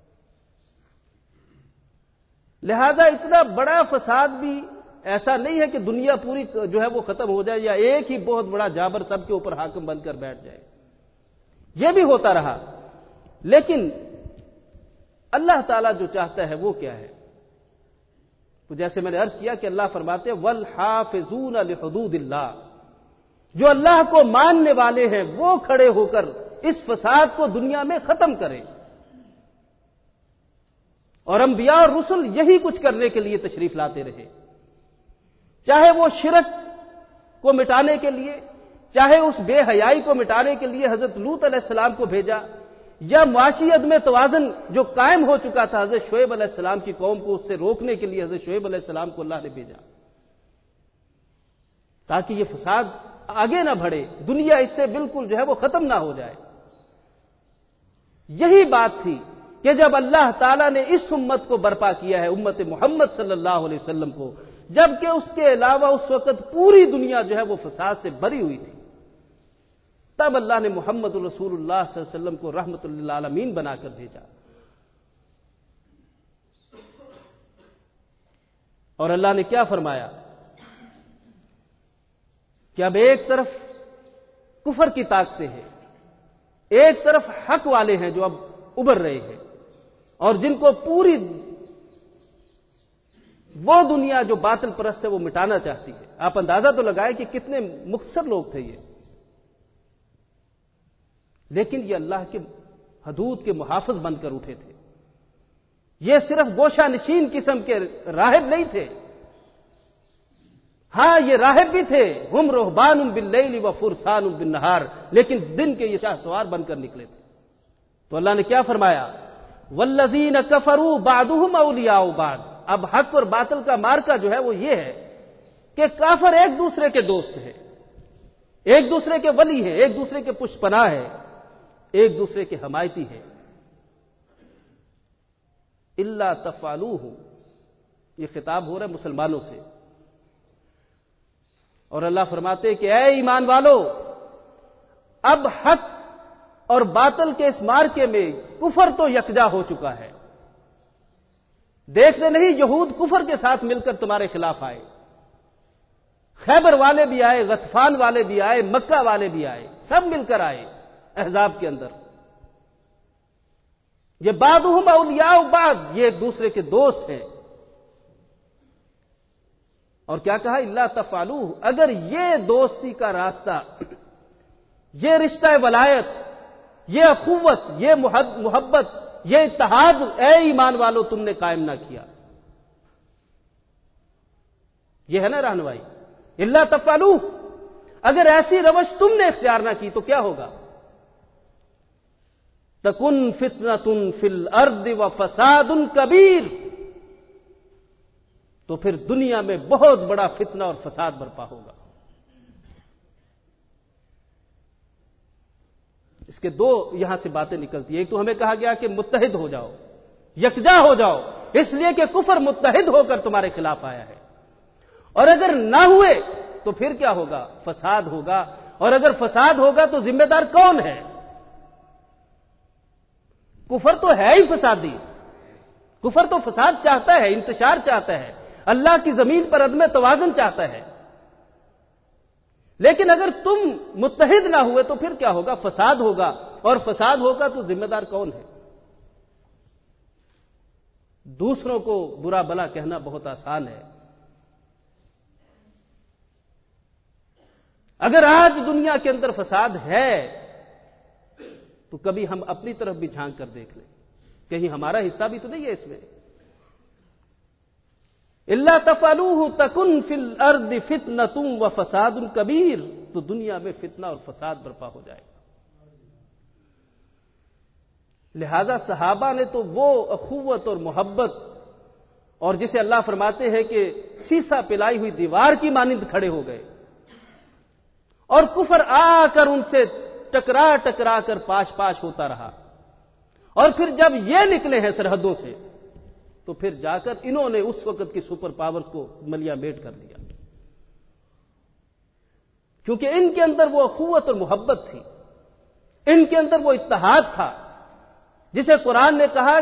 لہذا اتنا بڑا فساد بھی ایسا نہیں ہے کہ دنیا پوری جو ہے وہ ختم ہو جائے یا ایک ہی بہت بڑا جابر سب کے اوپر حاکم بن کر بیٹھ جائے، یہ بھی ہوتا رہا۔ لیکن اللہ تعالیٰ جو چاہتا ہے وہ کیا ہے؟ تو جیسے میں نے عرض کیا کہ اللہ فرماتے ہیں والحافظون لحدود اللہ، جو اللہ کو ماننے والے ہیں وہ کھڑے ہو کر اس فساد کو دنیا میں ختم کریں۔ اور انبیاء اور رسل یہی کچھ کرنے کے لیے تشریف لاتے رہے، چاہے وہ شرک کو مٹانے کے لیے، چاہے اس بے حیائی کو مٹانے کے لیے حضرت لوط علیہ السلام کو بھیجا، یا معاشی عدم توازن جو قائم ہو چکا تھا حضرت شعیب علیہ السلام کی قوم کو، اس سے روکنے کے لیے حضرت شعیب علیہ السلام کو اللہ نے بھیجا تاکہ یہ فساد آگے نہ بڑھے، دنیا اس سے بالکل جو ہے وہ ختم نہ ہو جائے۔ یہی بات تھی کہ جب اللہ تعالیٰ نے اس امت کو برپا کیا ہے، امت محمد صلی اللہ علیہ وسلم کو، جبکہ اس کے علاوہ اس وقت پوری دنیا جو ہے وہ فساد سے بری ہوئی تھی، تب اللہ نے محمد رسول اللہ صلی اللہ علیہ وسلم کو رحمت للعالمین بنا کر بھیجا۔ اور اللہ نے کیا فرمایا کہ اب ایک طرف کفر کی طاقتیں ہیں، ایک طرف حق والے ہیں جو اب ابھر رہے ہیں، اور جن کو پوری وہ دنیا جو باطل پرست ہے وہ مٹانا چاہتی ہے۔ آپ اندازہ تو لگائیں کہ کتنے مختصر لوگ تھے یہ، لیکن یہ اللہ کے حدود کے محافظ بن کر اٹھے تھے۔ یہ صرف گوشہ نشین قسم کے راہب نہیں تھے، ہاں یہ راہب بھی تھے، ہم رہبان باللیل و فرسان بالنہار، لیکن دن کے یہ شاہ سوار بن کر نکلے تھے۔ تو اللہ نے کیا فرمایا؟ والذین کفروا بعضهم اولیاء بعض، اب حق اور باطل کا مارکا جو ہے وہ یہ ہے کہ کافر ایک دوسرے کے دوست ہیں، ایک دوسرے کے ولی ہیں، ایک دوسرے کے پشت پناہ ہیں، ایک دوسرے کے حمایتی ہیں۔ الا تفعلوہ، یہ خطاب ہو رہا ہے مسلمانوں سے، اور اللہ فرماتے ہیں کہ اے ایمان والو، اب حق اور باطل کے اس مارکے میں کفر تو یکجا ہو چکا ہے۔ دیکھتے نہیں یہود کفر کے ساتھ مل کر تمہارے خلاف آئے، خیبر والے بھی آئے، غطفان والے بھی آئے، مکہ والے بھی آئے، سب مل کر آئے احزاب کے اندر۔ یہ بعضهم اولیاء بعض، یہ ایک دوسرے کے دوست ہیں۔ اور کیا کہا؟ الا تفعلوہ، اگر یہ دوستی کا راستہ، یہ رشتہ ولایت، یہ اخوت، یہ محبت، یہ اتحاد اے ایمان والو تم نے قائم نہ کیا، یہ ہے نا رہنمائی۔ الا تفعلوہ، اگر ایسی روش تم نے اختیار نہ کی تو کیا ہوگا؟ تکن فتنۃ فی الارض وفساد کبیر، تو پھر دنیا میں بہت بڑا فتنہ اور فساد برپا ہوگا۔ اس کے دو یہاں سے باتیں نکلتی ہیں، ایک تو ہمیں کہا گیا کہ متحد ہو جاؤ، یکجا ہو جاؤ، اس لیے کہ کفر متحد ہو کر تمہارے خلاف آیا ہے۔ اور اگر نہ ہوئے تو پھر کیا ہوگا؟ فساد ہوگا، اور اگر فساد ہوگا تو ذمہ دار کون ہے؟ کفر تو ہے ہی فسادی، کفر تو فساد چاہتا ہے، انتشار چاہتا ہے، اللہ کی زمین پر عدم توازن چاہتا ہے۔ لیکن اگر تم متحد نہ ہوئے تو پھر کیا ہوگا؟ فساد ہوگا، اور فساد ہوگا تو ذمہ دار کون ہے؟ دوسروں کو برا بھلا کہنا بہت آسان ہے۔ اگر آج دنیا کے اندر فساد ہے تو کبھی ہم اپنی طرف بھی جھانک کر دیکھ لیں، کہیں ہمارا حصہ بھی تو نہیں ہے اس میں۔ الا تفعلوه تکن فی الارض فتنۃ وفساد کبیر، تو دنیا میں فتنہ اور فساد برپا ہو جائے گا۔ لہذا صحابہ نے تو وہ اخوت اور محبت، اور جسے اللہ فرماتے ہیں کہ سیسا پلائی ہوئی دیوار کی مانند کھڑے ہو گئے، اور کفر آ کر ان سے ٹکرا ٹکرا کر پاش پاش ہوتا رہا، اور پھر جب یہ نکلے ہیں سرحدوں سے تو پھر جا کر انہوں نے اس وقت کی سپر پاورز کو ملیا میٹ کر دیا، کیونکہ ان کے اندر وہ اخوت اور محبت تھی، ان کے اندر وہ اتحاد تھا جسے قرآن نے کہا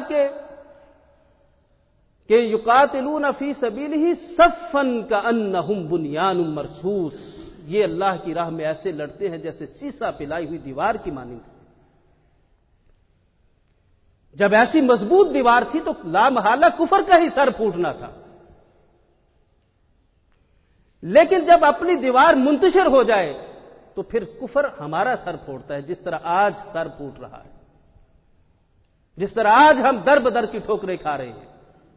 کہ یقاتلون فی سبیلہ صفا کأنہم بنیان مرصوص، یہ اللہ کی راہ میں ایسے لڑتے ہیں جیسے سیسا پلائی ہوئی دیوار کی مانند۔ جب ایسی مضبوط دیوار تھی تو لامحالہ کفر کا ہی سر پھوٹنا تھا، لیکن جب اپنی دیوار منتشر ہو جائے تو پھر کفر ہمارا سر پھوڑتا ہے، جس طرح آج سر پھوٹ رہا ہے، جس طرح آج ہم در بدر کی ٹھوکریں کھا رہے ہیں،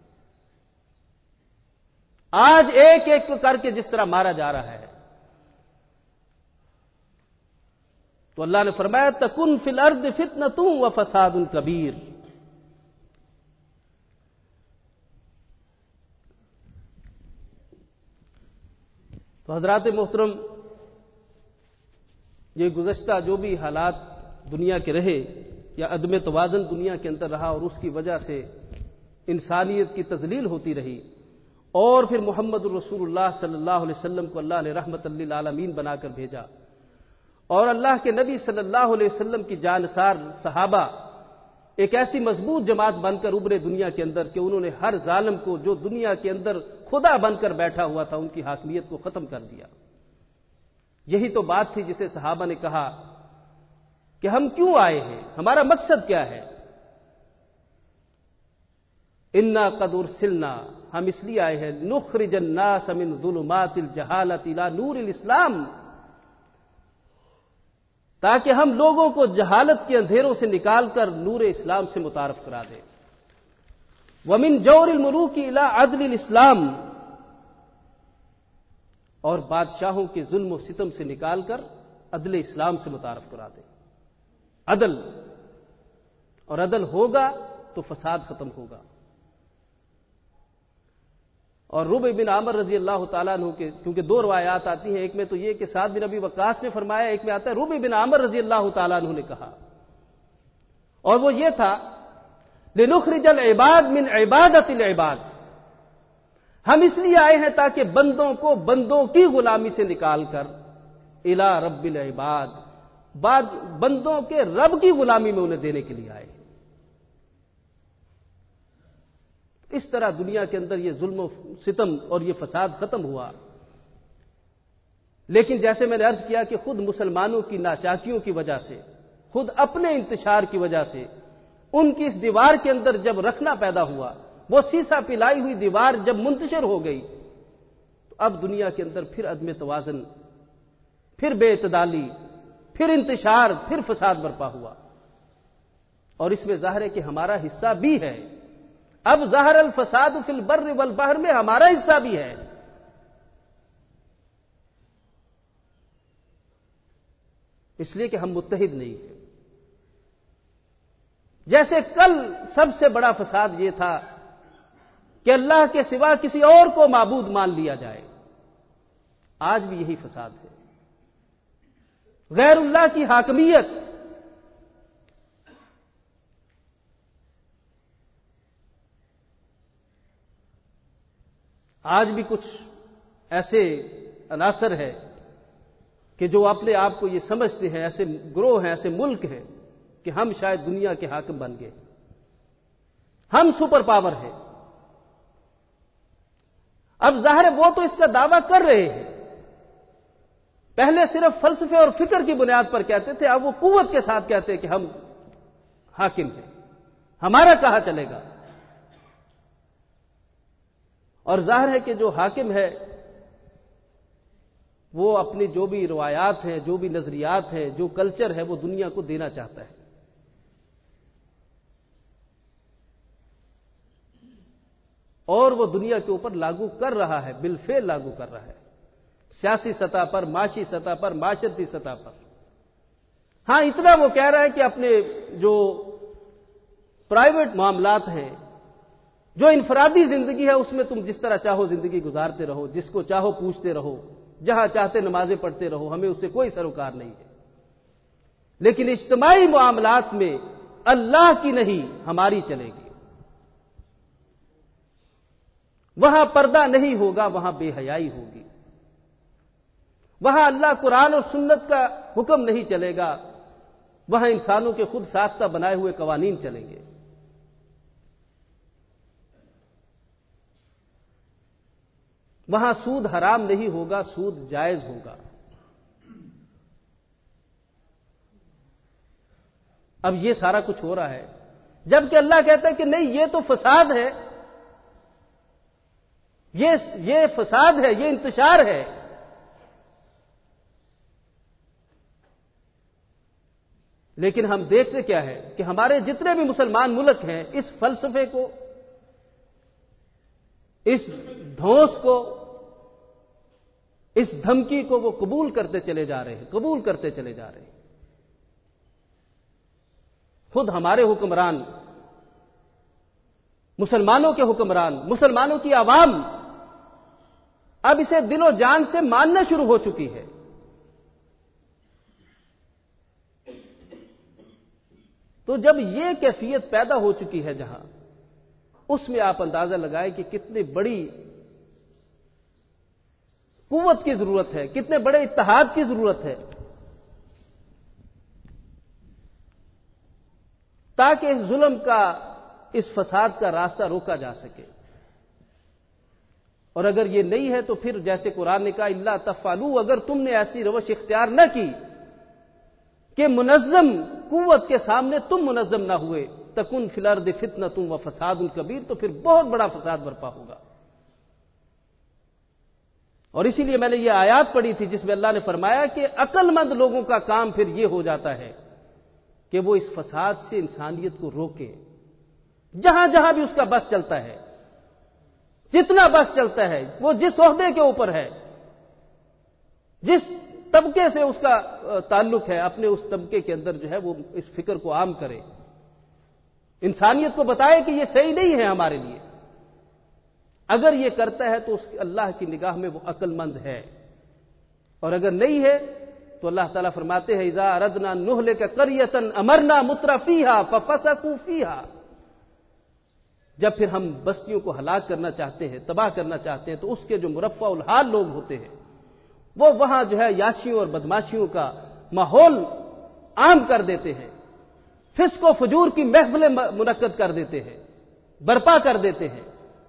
آج ایک ایک کر کے جس طرح مارا جا رہا ہے۔ تو اللہ نے فرمایا تکن فی الارض فتنۃ وفساد کبیر۔ تو حضرات محترم، یہ گزشتہ جو بھی حالات دنیا کے رہے یا عدم توازن دنیا کے اندر رہا، اور اس کی وجہ سے انسانیت کی تذلیل ہوتی رہی، اور پھر محمد الرسول اللہ صلی اللہ علیہ وسلم کو اللہ نے رحمت للعالمین بنا کر بھیجا، اور اللہ کے نبی صلی اللہ علیہ وسلم کی جانثار صحابہ ایک ایسی مضبوط جماعت بن کر ابھرے دنیا کے اندر کہ انہوں نے ہر ظالم کو جو دنیا کے اندر خدا بن کر بیٹھا ہوا تھا ان کی حاکمیت کو ختم کر دیا۔ یہی تو بات تھی جسے صحابہ نے کہا کہ ہم کیوں آئے ہیں، ہمارا مقصد کیا ہے؟ انا قد ارسلنا، ہم اس لیے آئے ہیں نخرج الناس من ظلمات الجہالۃ الی نور الاسلام، تاکہ ہم لوگوں کو جہالت کے اندھیروں سے نکال کر نور اسلام سے متعارف کرا دیں۔ وَمِن جَوْرِ الْمُلُوكِ إِلَىٰ عَدْلِ الْإِسْلَامِ، اور بادشاہوں کے ظلم و ستم سے نکال کر عدل اسلام سے متعارف کرا دیں۔ عدل، اور عدل ہوگا تو فساد ختم ہوگا۔ اور ربع بن عامر رضی اللہ تعالیٰ عنہ کے، کیونکہ دو روایات آتی ہیں، ایک میں تو یہ کہ سعد بن ابی وقاص نے فرمایا، ایک میں آتا ہے ربع بن عامر رضی اللہ تعالیٰ عنہ نے کہا، اور وہ یہ تھا لنخرج العباد من عبادت العباد، ہم اس لیے آئے ہیں تاکہ بندوں کو بندوں کی غلامی سے نکال کر الی رب العباد، بعد بندوں کے رب کی غلامی میں انہیں دینے کے لیے آئے۔ اس طرح دنیا کے اندر یہ ظلم و ستم اور یہ فساد ختم ہوا۔ لیکن جیسے میں نے عرض کیا کہ خود مسلمانوں کی ناچاکیوں کی وجہ سے، خود اپنے انتشار کی وجہ سے، ان کی اس دیوار کے اندر جب رکھنا پیدا ہوا، وہ سیسا پلائی ہوئی دیوار جب منتشر ہو گئی، تو اب دنیا کے اندر پھر عدم توازن، پھر بے اعتدالی، پھر انتشار، پھر فساد برپا ہوا، اور اس میں ظاہر ہے کہ ہمارا حصہ بھی ہے۔ اب ظاہر الفساد فی البر والبحر میں ہمارا حصہ بھی ہے۔ اس لیے کہ ہم متحد نہیں ہیں۔ جیسے کل سب سے بڑا فساد یہ تھا کہ اللہ کے سوا کسی اور کو معبود مان لیا جائے، آج بھی یہی فساد ہے۔ غیر اللہ کی حاکمیت، آج بھی کچھ ایسے عناصر ہے کہ جو اپنے آپ کو یہ سمجھتے ہیں، ایسے گروہ ہیں، ایسے ملک ہیں کہ ہم شاید دنیا کے حاکم بن گئے، ہم سپر پاور ہیں۔ اب ظاہر ہے وہ تو اس کا دعویٰ کر رہے ہیں، پہلے صرف فلسفے اور فکر کی بنیاد پر کہتے تھے، اب وہ قوت کے ساتھ کہتے ہیں کہ ہم حاکم ہیں، ہمارا کہاں چلے گا۔ اور ظاہر ہے کہ جو حاکم ہے وہ اپنی جو بھی روایات ہیں، جو بھی نظریات ہیں، جو کلچر ہے، وہ دنیا کو دینا چاہتا ہے۔ اور وہ دنیا کے اوپر لاگو کر رہا ہے، بالفعل لاگو کر رہا ہے، سیاسی سطح پر، معاشی سطح پر، معاشرتی سطح پر۔ ہاں اتنا وہ کہہ رہا ہے کہ اپنے جو پرائیویٹ معاملات ہیں، جو انفرادی زندگی ہے، اس میں تم جس طرح چاہو زندگی گزارتے رہو، جس کو چاہو پوچھتے رہو، جہاں چاہتے نمازیں پڑھتے رہو، ہمیں اس سے کوئی سروکار نہیں ہے۔ لیکن اجتماعی معاملات میں اللہ کی نہیں، ہماری چلے گی۔ وہاں پردہ نہیں ہوگا، وہاں بے حیائی ہوگی۔ وہاں اللہ قرآن اور سنت کا حکم نہیں چلے گا، وہاں انسانوں کے خود ساختہ بنائے ہوئے قوانین چلیں گے۔ وہاں سود حرام نہیں ہوگا، سود جائز ہوگا۔ اب یہ سارا کچھ ہو رہا ہے، جبکہ اللہ کہتا ہے کہ نہیں، یہ تو فساد ہے، یہ فساد ہے، یہ انتشار ہے۔ لیکن ہم دیکھتے کیا ہے کہ ہمارے جتنے بھی مسلمان ملک ہیں، اس فلسفے کو، اس دھوس کو، اس دھمکی کو وہ قبول کرتے چلے جا رہے ہیں، قبول کرتے چلے جا رہے ہیں۔ خود ہمارے حکمران، مسلمانوں کے حکمران، مسلمانوں کی عوام اب اسے دل و جان سے ماننا شروع ہو چکی ہے۔ تو جب یہ کیفیت پیدا ہو چکی ہے جہاں، اس میں آپ اندازہ لگائیں کہ کتنی بڑی قوت کی ضرورت ہے، کتنے بڑے اتحاد کی ضرورت ہے، تاکہ اس ظلم کا، اس فساد کا راستہ روکا جا سکے۔ اور اگر یہ نہیں ہے تو پھر جیسے قرآن نے کہا الا تفعلوا، اگر تم نے ایسی روش اختیار نہ کی کہ منظم قوت کے سامنے تم منظم نہ ہوئے، تکن فی الارض فتنۃ وفساد کبیر، تو پھر بہت بڑا فساد برپا ہوگا۔ اور اسی لیے میں نے یہ آیات پڑھی تھی جس میں اللہ نے فرمایا کہ عقل مند لوگوں کا کام پھر یہ ہو جاتا ہے کہ وہ اس فساد سے انسانیت کو روکے، جہاں جہاں بھی اس کا بس چلتا ہے، جتنا بس چلتا ہے، وہ جس عہدے کے اوپر ہے، جس طبقے سے اس کا تعلق ہے، اپنے اس طبقے کے اندر جو ہے وہ اس فکر کو عام کرے، انسانیت کو بتائے کہ یہ صحیح نہیں ہے ہمارے لیے۔ اگر یہ کرتا ہے تو اس اللہ کی نگاہ میں وہ عقل مند ہے، اور اگر نہیں ہے تو اللہ تعالیٰ فرماتے ہیں اذا اردنا نہلک قریۃ امرنا مترفیہا ففسقوا فیہا، جب پھر ہم بستیوں کو ہلاک کرنا چاہتے ہیں، تباہ کرنا چاہتے ہیں، تو اس کے جو مرفع الحال لوگ ہوتے ہیں وہ وہاں جو ہے یاشیوں اور بدماشیوں کا ماحول عام کر دیتے ہیں، فسق و فجور کی محفلیں منعقد کر دیتے ہیں، برپا کر دیتے ہیں۔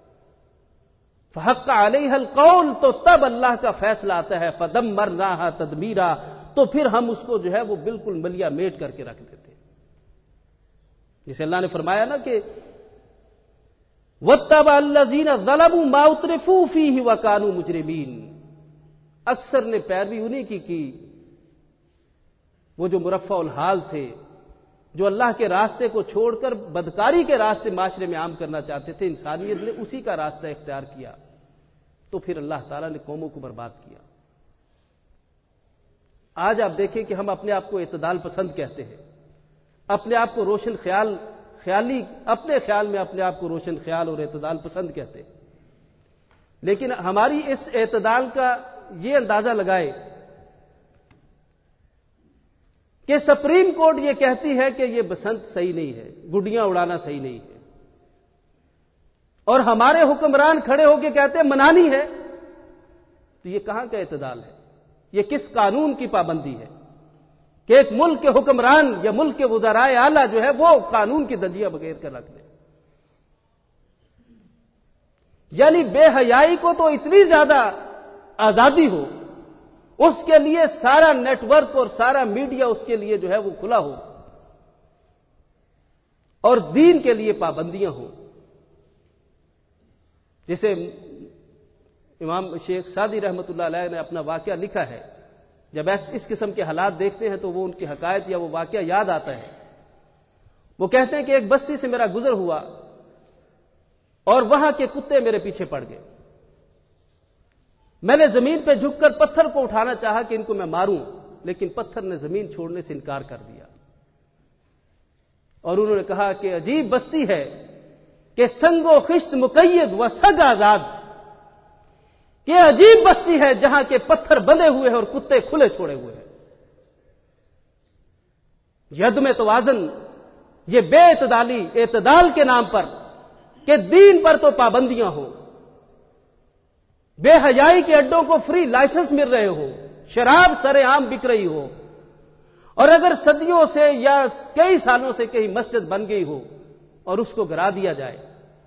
فحق علیہ القول، تو تب اللہ کا فیصلہ آتا ہے فدمرناہا تدمیرا، تو پھر ہم اس کو جو ہے وہ بالکل ملیا میٹ کر کے رکھ دیتے ہیں۔ جسے اللہ نے فرمایا نا کہ وَاتَّبَعَ الَّذِينَ ظَلَمُوا مَا أُتْرِفُوا فِيهِ وَكَانُوا مُجْرِمِينَ، اکثر نے پیروی انہی کی وہ جو مرفع الحال تھے، جو اللہ کے راستے کو چھوڑ کر بدکاری کے راستے معاشرے میں عام کرنا چاہتے تھے، انسانیت نے اسی کا راستہ اختیار کیا، تو پھر اللہ تعالیٰ نے قوموں کو برباد کیا۔ آج آپ دیکھیں کہ ہم اپنے آپ کو اعتدال پسند کہتے ہیں، اپنے آپ کو روشن خیالی، اپنے خیال میں اپنے آپ کو روشن خیال اور اعتدال پسند کہتے ہیں، لیکن ہماری اس اعتدال کا یہ اندازہ لگائے کہ سپریم کورٹ یہ کہتی ہے کہ یہ بسنت صحیح نہیں ہے، گڈیاں اڑانا صحیح نہیں ہے، اور ہمارے حکمران کھڑے ہو کے کہتے ہیں منانی ہے، تو یہ کہاں کا اعتدال ہے؟ یہ کس قانون کی پابندی ہے کہ ایک ملک کے حکمران یا ملک کے وزرائے اعلیٰ جو ہے وہ قانون کی دھجیاں بغیر کر رکھ دیں؟ یعنی بے حیائی کو تو اتنی زیادہ آزادی ہو، اس کے لیے سارا نیٹ ورک اور سارا میڈیا اس کے لیے جو ہے وہ کھلا ہو، اور دین کے لیے پابندیاں ہوں۔ جیسے امام شیخ سعدی رحمۃ اللہ علیہ نے اپنا واقعہ لکھا ہے، جب اس قسم کے حالات دیکھتے ہیں تو وہ ان کی حکایت یا وہ واقعہ یاد آتا ہے۔ وہ کہتے ہیں کہ ایک بستی سے میرا گزر ہوا اور وہاں کے کتے میرے پیچھے پڑ گئے۔ میں نے زمین پہ جھک کر پتھر کو اٹھانا چاہا کہ ان کو میں ماروں، لیکن پتھر نے زمین چھوڑنے سے انکار کر دیا۔ اور انہوں نے کہا کہ عجیب بستی ہے کہ سنگ و خشت مقید و سگ آزاد، کہ عجیب بستی ہے جہاں کے پتھر بندھے ہوئے ہیں اور کتے کھلے چھوڑے ہوئے ہیں۔ عدم توازن، یہ بے اعتدالی، اعتدال کے نام پر کہ دین پر تو پابندیاں ہوں، بے حیائی کے اڈوں کو فری لائسنس مل رہے ہو، شراب سرے عام بک رہی ہو، اور اگر صدیوں سے یا کئی سالوں سے کہیں مسجد بن گئی ہو اور اس کو گرا دیا جائے،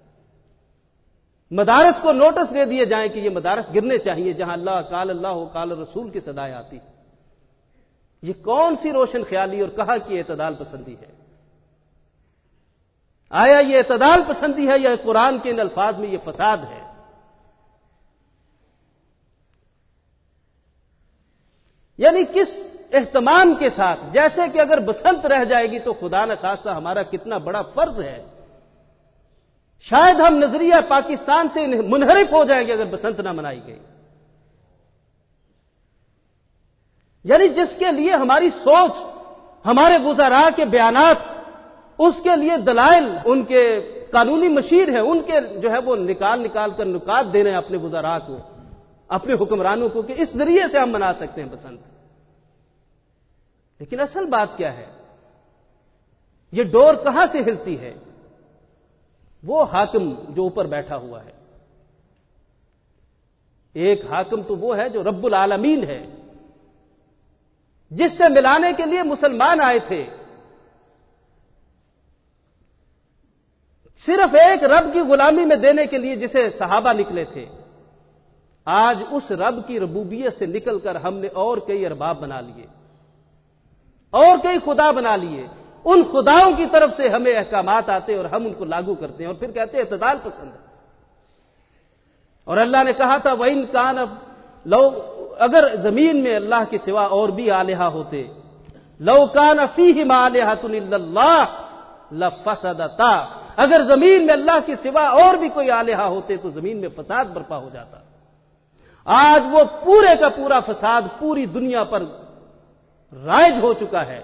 مدارس کو نوٹس دے دیے جائیں کہ یہ مدارس گرنے چاہیے جہاں اللہ قال رسول کی صدائیں آتی، یہ کون سی روشن خیالی اور کہاں کی اعتدال پسندی ہے؟ آیا یہ اعتدال پسندی ہے یا قرآن کے ان الفاظ میں یہ فساد ہے؟ یعنی کس اہتمام کے ساتھ، جیسے کہ اگر بسنت رہ جائے گی تو خدا نخواستہ ہمارا کتنا بڑا فرض ہے، شاید ہم نظریہ پاکستان سے منحرف ہو جائیں گے اگر بسنت نہ منائی گئی۔ یعنی جس کے لیے ہماری سوچ، ہمارے وزراء کے بیانات، اس کے لیے دلائل ان کے قانونی مشیر ہیں، ان کے جو ہے وہ نکال کر نکات دینے اپنے وزراء کو، اپنے حکمرانوں کو کہ اس ذریعے سے ہم منا سکتے ہیں بسنت۔ لیکن اصل بات کیا ہے؟ یہ ڈور کہاں سے ہلتی ہے؟ وہ حاکم جو اوپر بیٹھا ہوا ہے۔ ایک حاکم تو وہ ہے جو رب العالمین ہے، جس سے ملانے کے لیے مسلمان آئے تھے، صرف ایک رب کی غلامی میں دینے کے لیے جسے صحابہ نکلے تھے۔ آج اس رب کی ربوبیت سے نکل کر ہم نے اور کئی ارباب بنا لیے، اور کئی خدا بنا لیے، ان خداؤں کی طرف سے ہمیں احکامات آتے اور ہم ان کو لاگو کرتے ہیں اور پھر کہتے ہیں اعتدال پسند ہے۔ اور اللہ نے کہا تھا وَإِن كَانَ لو، اگر زمین میں اللہ کے سوا اور بھی آلہہ ہوتے، لَوْ كَانَ فِيهِمَا آلِهَةٌ إِلَّا اللَّهُ لَفَسَدَتَا، اگر زمین میں اللہ کے سوا اور بھی کوئی آلہہ ہوتے تو زمین میں فساد برپا ہو جاتا۔ آج وہ پورے کا پورا فساد پوری دنیا پر رائج ہو چکا ہے،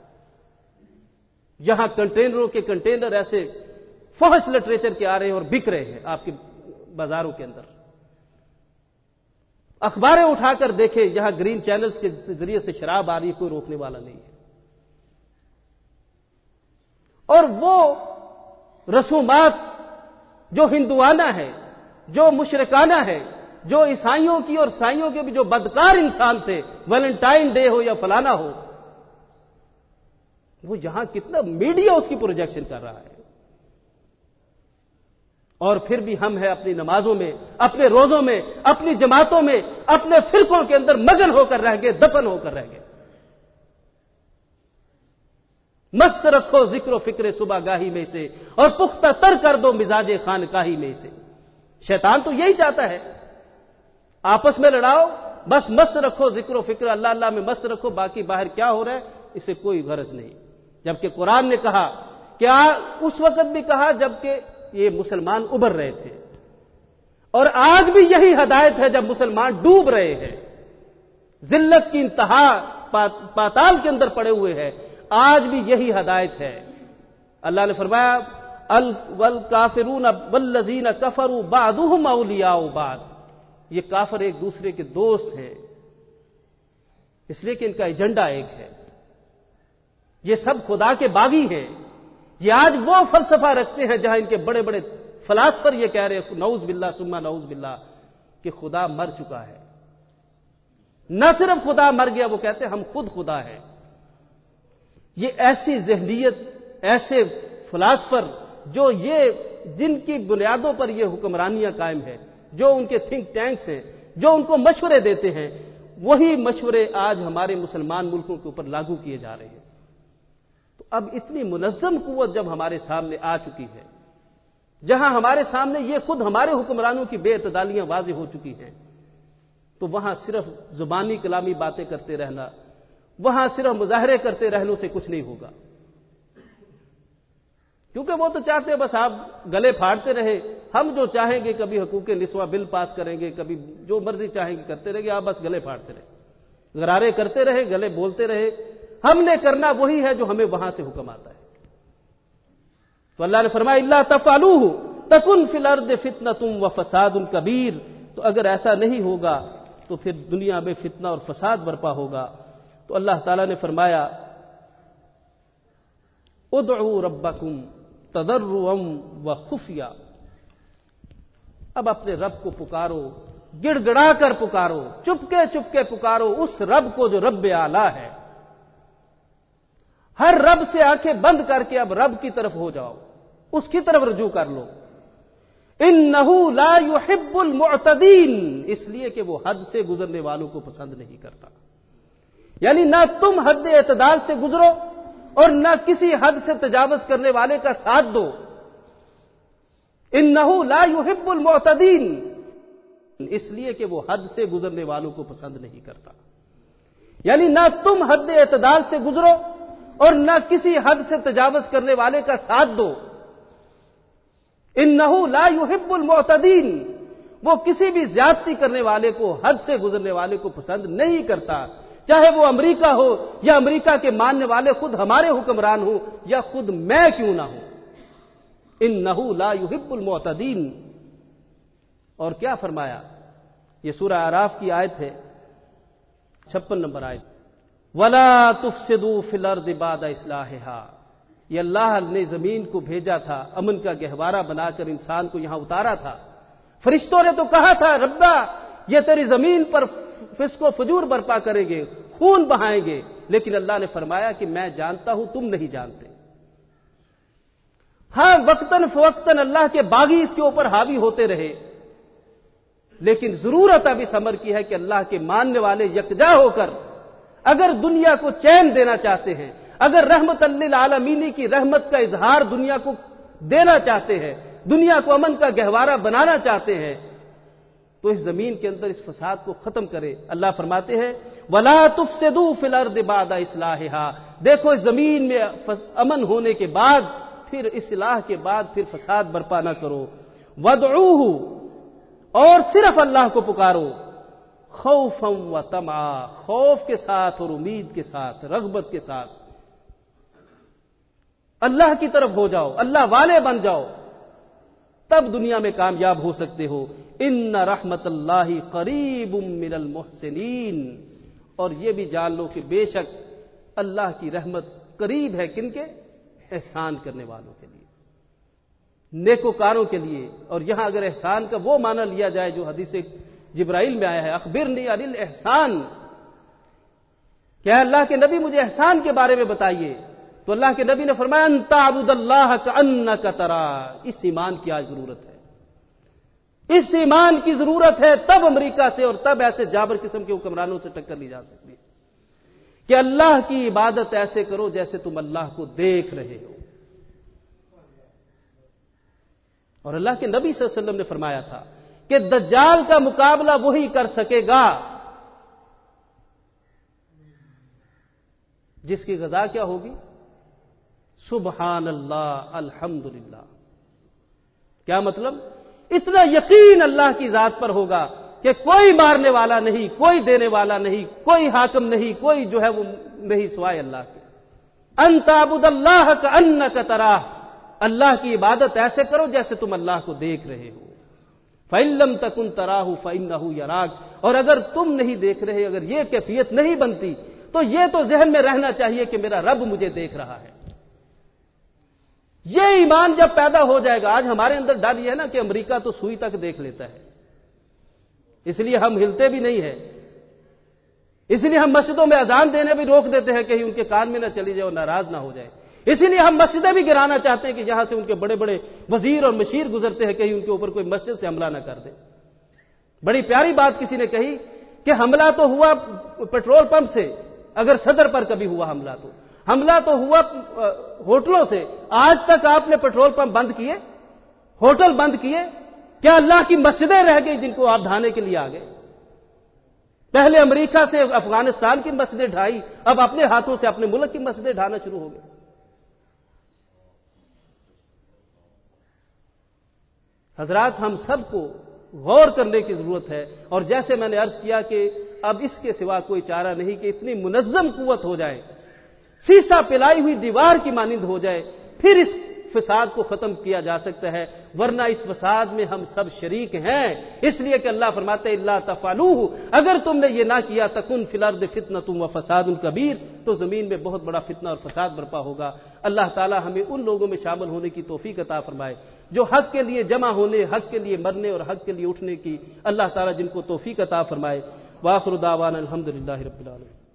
یہاں کنٹینروں کے کنٹینر ایسے فحش لٹریچر کے آ رہے ہیں اور بک رہے ہیں آپ کے بازاروں کے اندر۔ اخباریں اٹھا کر دیکھیں، یہاں گرین چینلز کے ذریعے سے شراب آ رہی ہے، کوئی روکنے والا نہیں ہے۔ اور وہ رسومات جو ہندوانہ ہے، جو مشرکانہ ہے، جو عیسائیوں کی اور عیسائیوں کے بھی جو بدکار انسان تھے، ویلنٹائن ڈے ہو یا فلانا ہو، وہ یہاں کتنا میڈیا اس کی پروجیکشن کر رہا ہے۔ اور پھر بھی ہم ہیں اپنی نمازوں میں، اپنے روزوں میں، اپنی جماعتوں میں، اپنے فرقوں کے اندر مگن ہو کر رہ گئے، دفن ہو کر رہ گئے۔ مست رکھو ذکر و فکر صبح گاہی میں سے، اور پختہ تر کر دو مزاج خانقاہی میں سے۔ شیطان تو یہی چاہتا ہے، آپس میں لڑاؤ، بس مست رکھو ذکر و فکر، اللہ اللہ میں مست رکھو، باقی باہر کیا ہو رہا ہے اسے کوئی غرض نہیں۔ جبکہ قرآن نے کہا، کیا اس وقت بھی کہا جبکہ یہ مسلمان ابھر رہے تھے، اور آج بھی یہی ہدایت ہے جب مسلمان ڈوب رہے ہیں، ذلت کی انتہا پاتال کے اندر پڑے ہوئے ہیں، آج بھی یہی ہدایت ہے۔ اللہ نے فرمایا والکافرون والذین کفروا بعضهم اولیاء بعض، یہ کافر ایک دوسرے کے دوست ہیں، اس لیے کہ ان کا ایجنڈا ایک ہے، یہ سب خدا کے باغی ہیں۔ یہ آج وہ فلسفہ رکھتے ہیں جہاں ان کے بڑے بڑے فلاسفر یہ کہہ رہے نعوذ باللہ ثم نعوذ باللہ کہ خدا مر چکا ہے. نہ صرف خدا مر گیا، وہ کہتے ہیں ہم خود خدا ہیں. یہ ایسی ذہنیت، ایسے فلاسفر جو یہ جن کی بنیادوں پر یہ حکمرانیاں قائم ہے، جو ان کے تھنک ٹینکس ہیں، جو ان کو مشورے دیتے ہیں، وہی مشورے آج ہمارے مسلمان ملکوں کے اوپر لاگو کیے جا رہے ہیں. تو اب اتنی منظم قوت جب ہمارے سامنے آ چکی ہے، جہاں ہمارے سامنے یہ خود ہمارے حکمرانوں کی بے اعتدالیاں واضح ہو چکی ہیں، تو وہاں صرف زبانی کلامی باتیں کرتے رہنا، وہاں صرف مظاہرے کرتے رہنے سے کچھ نہیں ہوگا. کیونکہ وہ تو چاہتے ہیں بس آپ گلے پھاڑتے رہے، ہم جو چاہیں گے کبھی حقوق نسواں بل پاس کریں گے، کبھی جو مرضی چاہیں گے کرتے رہیں گے، آپ بس گلے پھاڑتے رہے، غرارے کرتے رہے، گلے بولتے رہے. ہم نے کرنا وہی ہے جو ہمیں وہاں سے حکم آتا ہے. تو اللہ نے فرمایا الا تفعلوه تکن فی الارض فتنۃ وفساد کبیر. تو اگر ایسا نہیں ہوگا تو پھر دنیا میں فتنہ اور فساد برپا ہوگا. تو اللہ تعالیٰ نے فرمایا ادعوا ربکم تضرعا وخفیا. اب اپنے رب کو پکارو، گڑ گڑا کر پکارو، چپکے چپکے پکارو اس رب کو جو رب اعلیٰ ہے. ہر رب سے آنکھیں بند کر کے اب رب کی طرف ہو جاؤ، اس کی طرف رجوع کر لو. انہ لا یحب المعتدین، اس لیے کہ وہ حد سے گزرنے والوں کو پسند نہیں کرتا. یعنی نہ تم حد اعتدال سے گزرو اور نہ کسی حد سے تجاوز کرنے والے کا ساتھ دو. انہ لا یحب المعتدین، اس لیے کہ وہ حد سے گزرنے والوں کو پسند نہیں کرتا. یعنی نہ تم حد اعتدال سے گزرو اور نہ کسی حد سے تجاوز کرنے والے کا ساتھ دو. انہ لا یحب المعتدین، وہ کسی بھی زیادتی کرنے والے کو، حد سے گزرنے والے کو پسند نہیں کرتا، چاہے وہ امریکہ ہو یا امریکہ کے ماننے والے خود ہمارے حکمران ہوں یا خود میں کیوں نہ ہوں. انہ لا یحب المعتدین. اور کیا فرمایا؟ یہ سورہ اعراف کی آیت ہے، 56 نمبر آیت. وَلَا تُفْسِدُوا فِي الْأَرْضِ بَعْدَ إِصْلَاحِهَا. یہ اللہ نے زمین کو بھیجا تھا، امن کا گہوارہ بنا کر انسان کو یہاں اتارا تھا. فرشتوں نے تو کہا تھا ربا یہ تیری زمین پر فسق و فجور برپا کریں گے، خون بہائیں گے، لیکن اللہ نے فرمایا کہ میں جانتا ہوں تم نہیں جانتے. ہاں وقتاً فوقتاً اللہ کے باغی اس کے اوپر حاوی ہوتے رہے، لیکن ضرورت اب اس امر کی ہے کہ اللہ کے ماننے والے یکجا ہو کر اگر دنیا کو چین دینا چاہتے ہیں، اگر رحمت للعالمین کی رحمت کا اظہار دنیا کو دینا چاہتے ہیں، دنیا کو امن کا گہوارہ بنانا چاہتے ہیں، تو اس زمین کے اندر اس فساد کو ختم کرے. اللہ فرماتے ہیں وَلَا تُفْسِدُوا فِي الْأَرْضِ بَعْدَ إِصْلَاحِهَا. دیکھو اس زمین میں امن ہونے کے بعد، پھر اصلاح کے بعد پھر فساد برپا نہ کرو. وَادْعُوهُ، اور صرف اللہ کو پکارو، خوفا و طمعا، خوف کے ساتھ اور امید کے ساتھ، رغبت کے ساتھ. اللہ کی طرف ہو جاؤ، اللہ والے بن جاؤ، تب دنیا میں کامیاب ہو سکتے ہو. ان رحمت اللہ قریب من المحسنین. اور یہ بھی جان لو کہ بے شک اللہ کی رحمت قریب ہے کن کے؟ احسان کرنے والوں کے لیے، نیکوکاروں کے لیے. اور یہاں اگر احسان کا وہ معنی لیا جائے جو حدیث جبرائیل میں آیا ہے، اخبرنی عن الاحسان، کیا اللہ کے نبی مجھے احسان کے بارے میں بتائیے. تو اللہ کے نبی نے فرمایا ان تعبد اللہ کأنک تراہ. اس ایمان کی آج ضرورت ہے، اس ایمان کی ضرورت ہے. تب امریکہ سے اور تب ایسے جابر قسم کے حکمرانوں سے ٹکر لی جا سکتی ہے کہ اللہ کی عبادت ایسے کرو جیسے تم اللہ کو دیکھ رہے ہو. اور اللہ کے نبی صلی اللہ علیہ وسلم نے فرمایا تھا کہ دجال کا مقابلہ وہی کر سکے گا جس کی غذا کیا ہوگی؟ سبحان اللہ الحمدللہ. کیا مطلب؟ اتنا یقین اللہ کی ذات پر ہوگا کہ کوئی مارنے والا نہیں، کوئی دینے والا نہیں، کوئی حاکم نہیں، کوئی جو ہے وہ نہیں سوائے اللہ کے. ان تعبد اللہ کأنک تراہ، اللہ کی عبادت ایسے کرو جیسے تم اللہ کو دیکھ رہے ہو. فَإِن لَّمْ تَكُن تَرَاهُ فَإِنَّهُ يَرَاكَ. اور اگر تم نہیں دیکھ رہے، اگر یہ کیفیت نہیں بنتی تو یہ تو ذہن میں رہنا چاہیے کہ میرا رب مجھے دیکھ رہا ہے. یہ ایمان جب پیدا ہو جائے گا، آج ہمارے اندر ڈر یہ ہے نا کہ امریکہ تو سوئی تک دیکھ لیتا ہے، اس لیے ہم ہلتے بھی نہیں ہیں، اس لیے ہم مسجدوں میں اذان دینے بھی روک دیتے ہیں کہیں ان کے کان میں نہ چلی جائے اور ناراض نہ ہو جائے، اسی لیے ہم مسجدیں بھی گرانا چاہتے ہیں کہ جہاں سے ان کے بڑے بڑے وزیر اور مشیر گزرتے ہیں کہیں ان کے اوپر کوئی مسجد سے حملہ نہ کر دے۔ بڑی پیاری بات کسی نے کہی کہ حملہ تو ہوا پیٹرول پمپ سے، اگر صدر پر کبھی ہوا حملہ تو ہوا ہوٹلوں سے، آج تک آپ نے پیٹرول پمپ بند کیے، ہوٹل بند کیے؟ کیا اللہ کی مسجدیں رہ گئی جن کو آپ ڈھانے کے لیے آ گئے؟ پہلے امریکہ سے افغانستان کی مسجدیں ڈھائی، اب اپنے ہاتھوں سے اپنے ملک کی مسجدیں ڈھانا شروع ہو گئے۔ حضرات، ہم سب کو غور کرنے کی ضرورت ہے، اور جیسے میں نے عرض کیا کہ اب اس کے سوا کوئی چارہ نہیں کہ اتنی منظم قوت ہو جائے، سیسا پلائی ہوئی دیوار کی مانند ہو جائے، پھر اس فساد کو ختم کیا جا سکتا ہے، ورنہ اس فساد میں ہم سب شریک ہیں، اس لیے کہ اللہ فرماتے ہیں الا تفعلوہ، اگر تم نے یہ نہ کیا تکن فی الارض فتنۃ وفساد کبیر، تو زمین میں بہت بڑا فتنہ اور فساد برپا ہوگا۔ اللہ تعالی ہمیں ان لوگوں میں شامل ہونے کی توفیق عطا فرمائے جو حق کے لیے جمع ہونے، حق کے لیے مرنے اور حق کے لیے اٹھنے کی اللہ تعالی جن کو توفیق عطا فرمائے۔ وآخر دعوانا الحمدللہ رب العالمین۔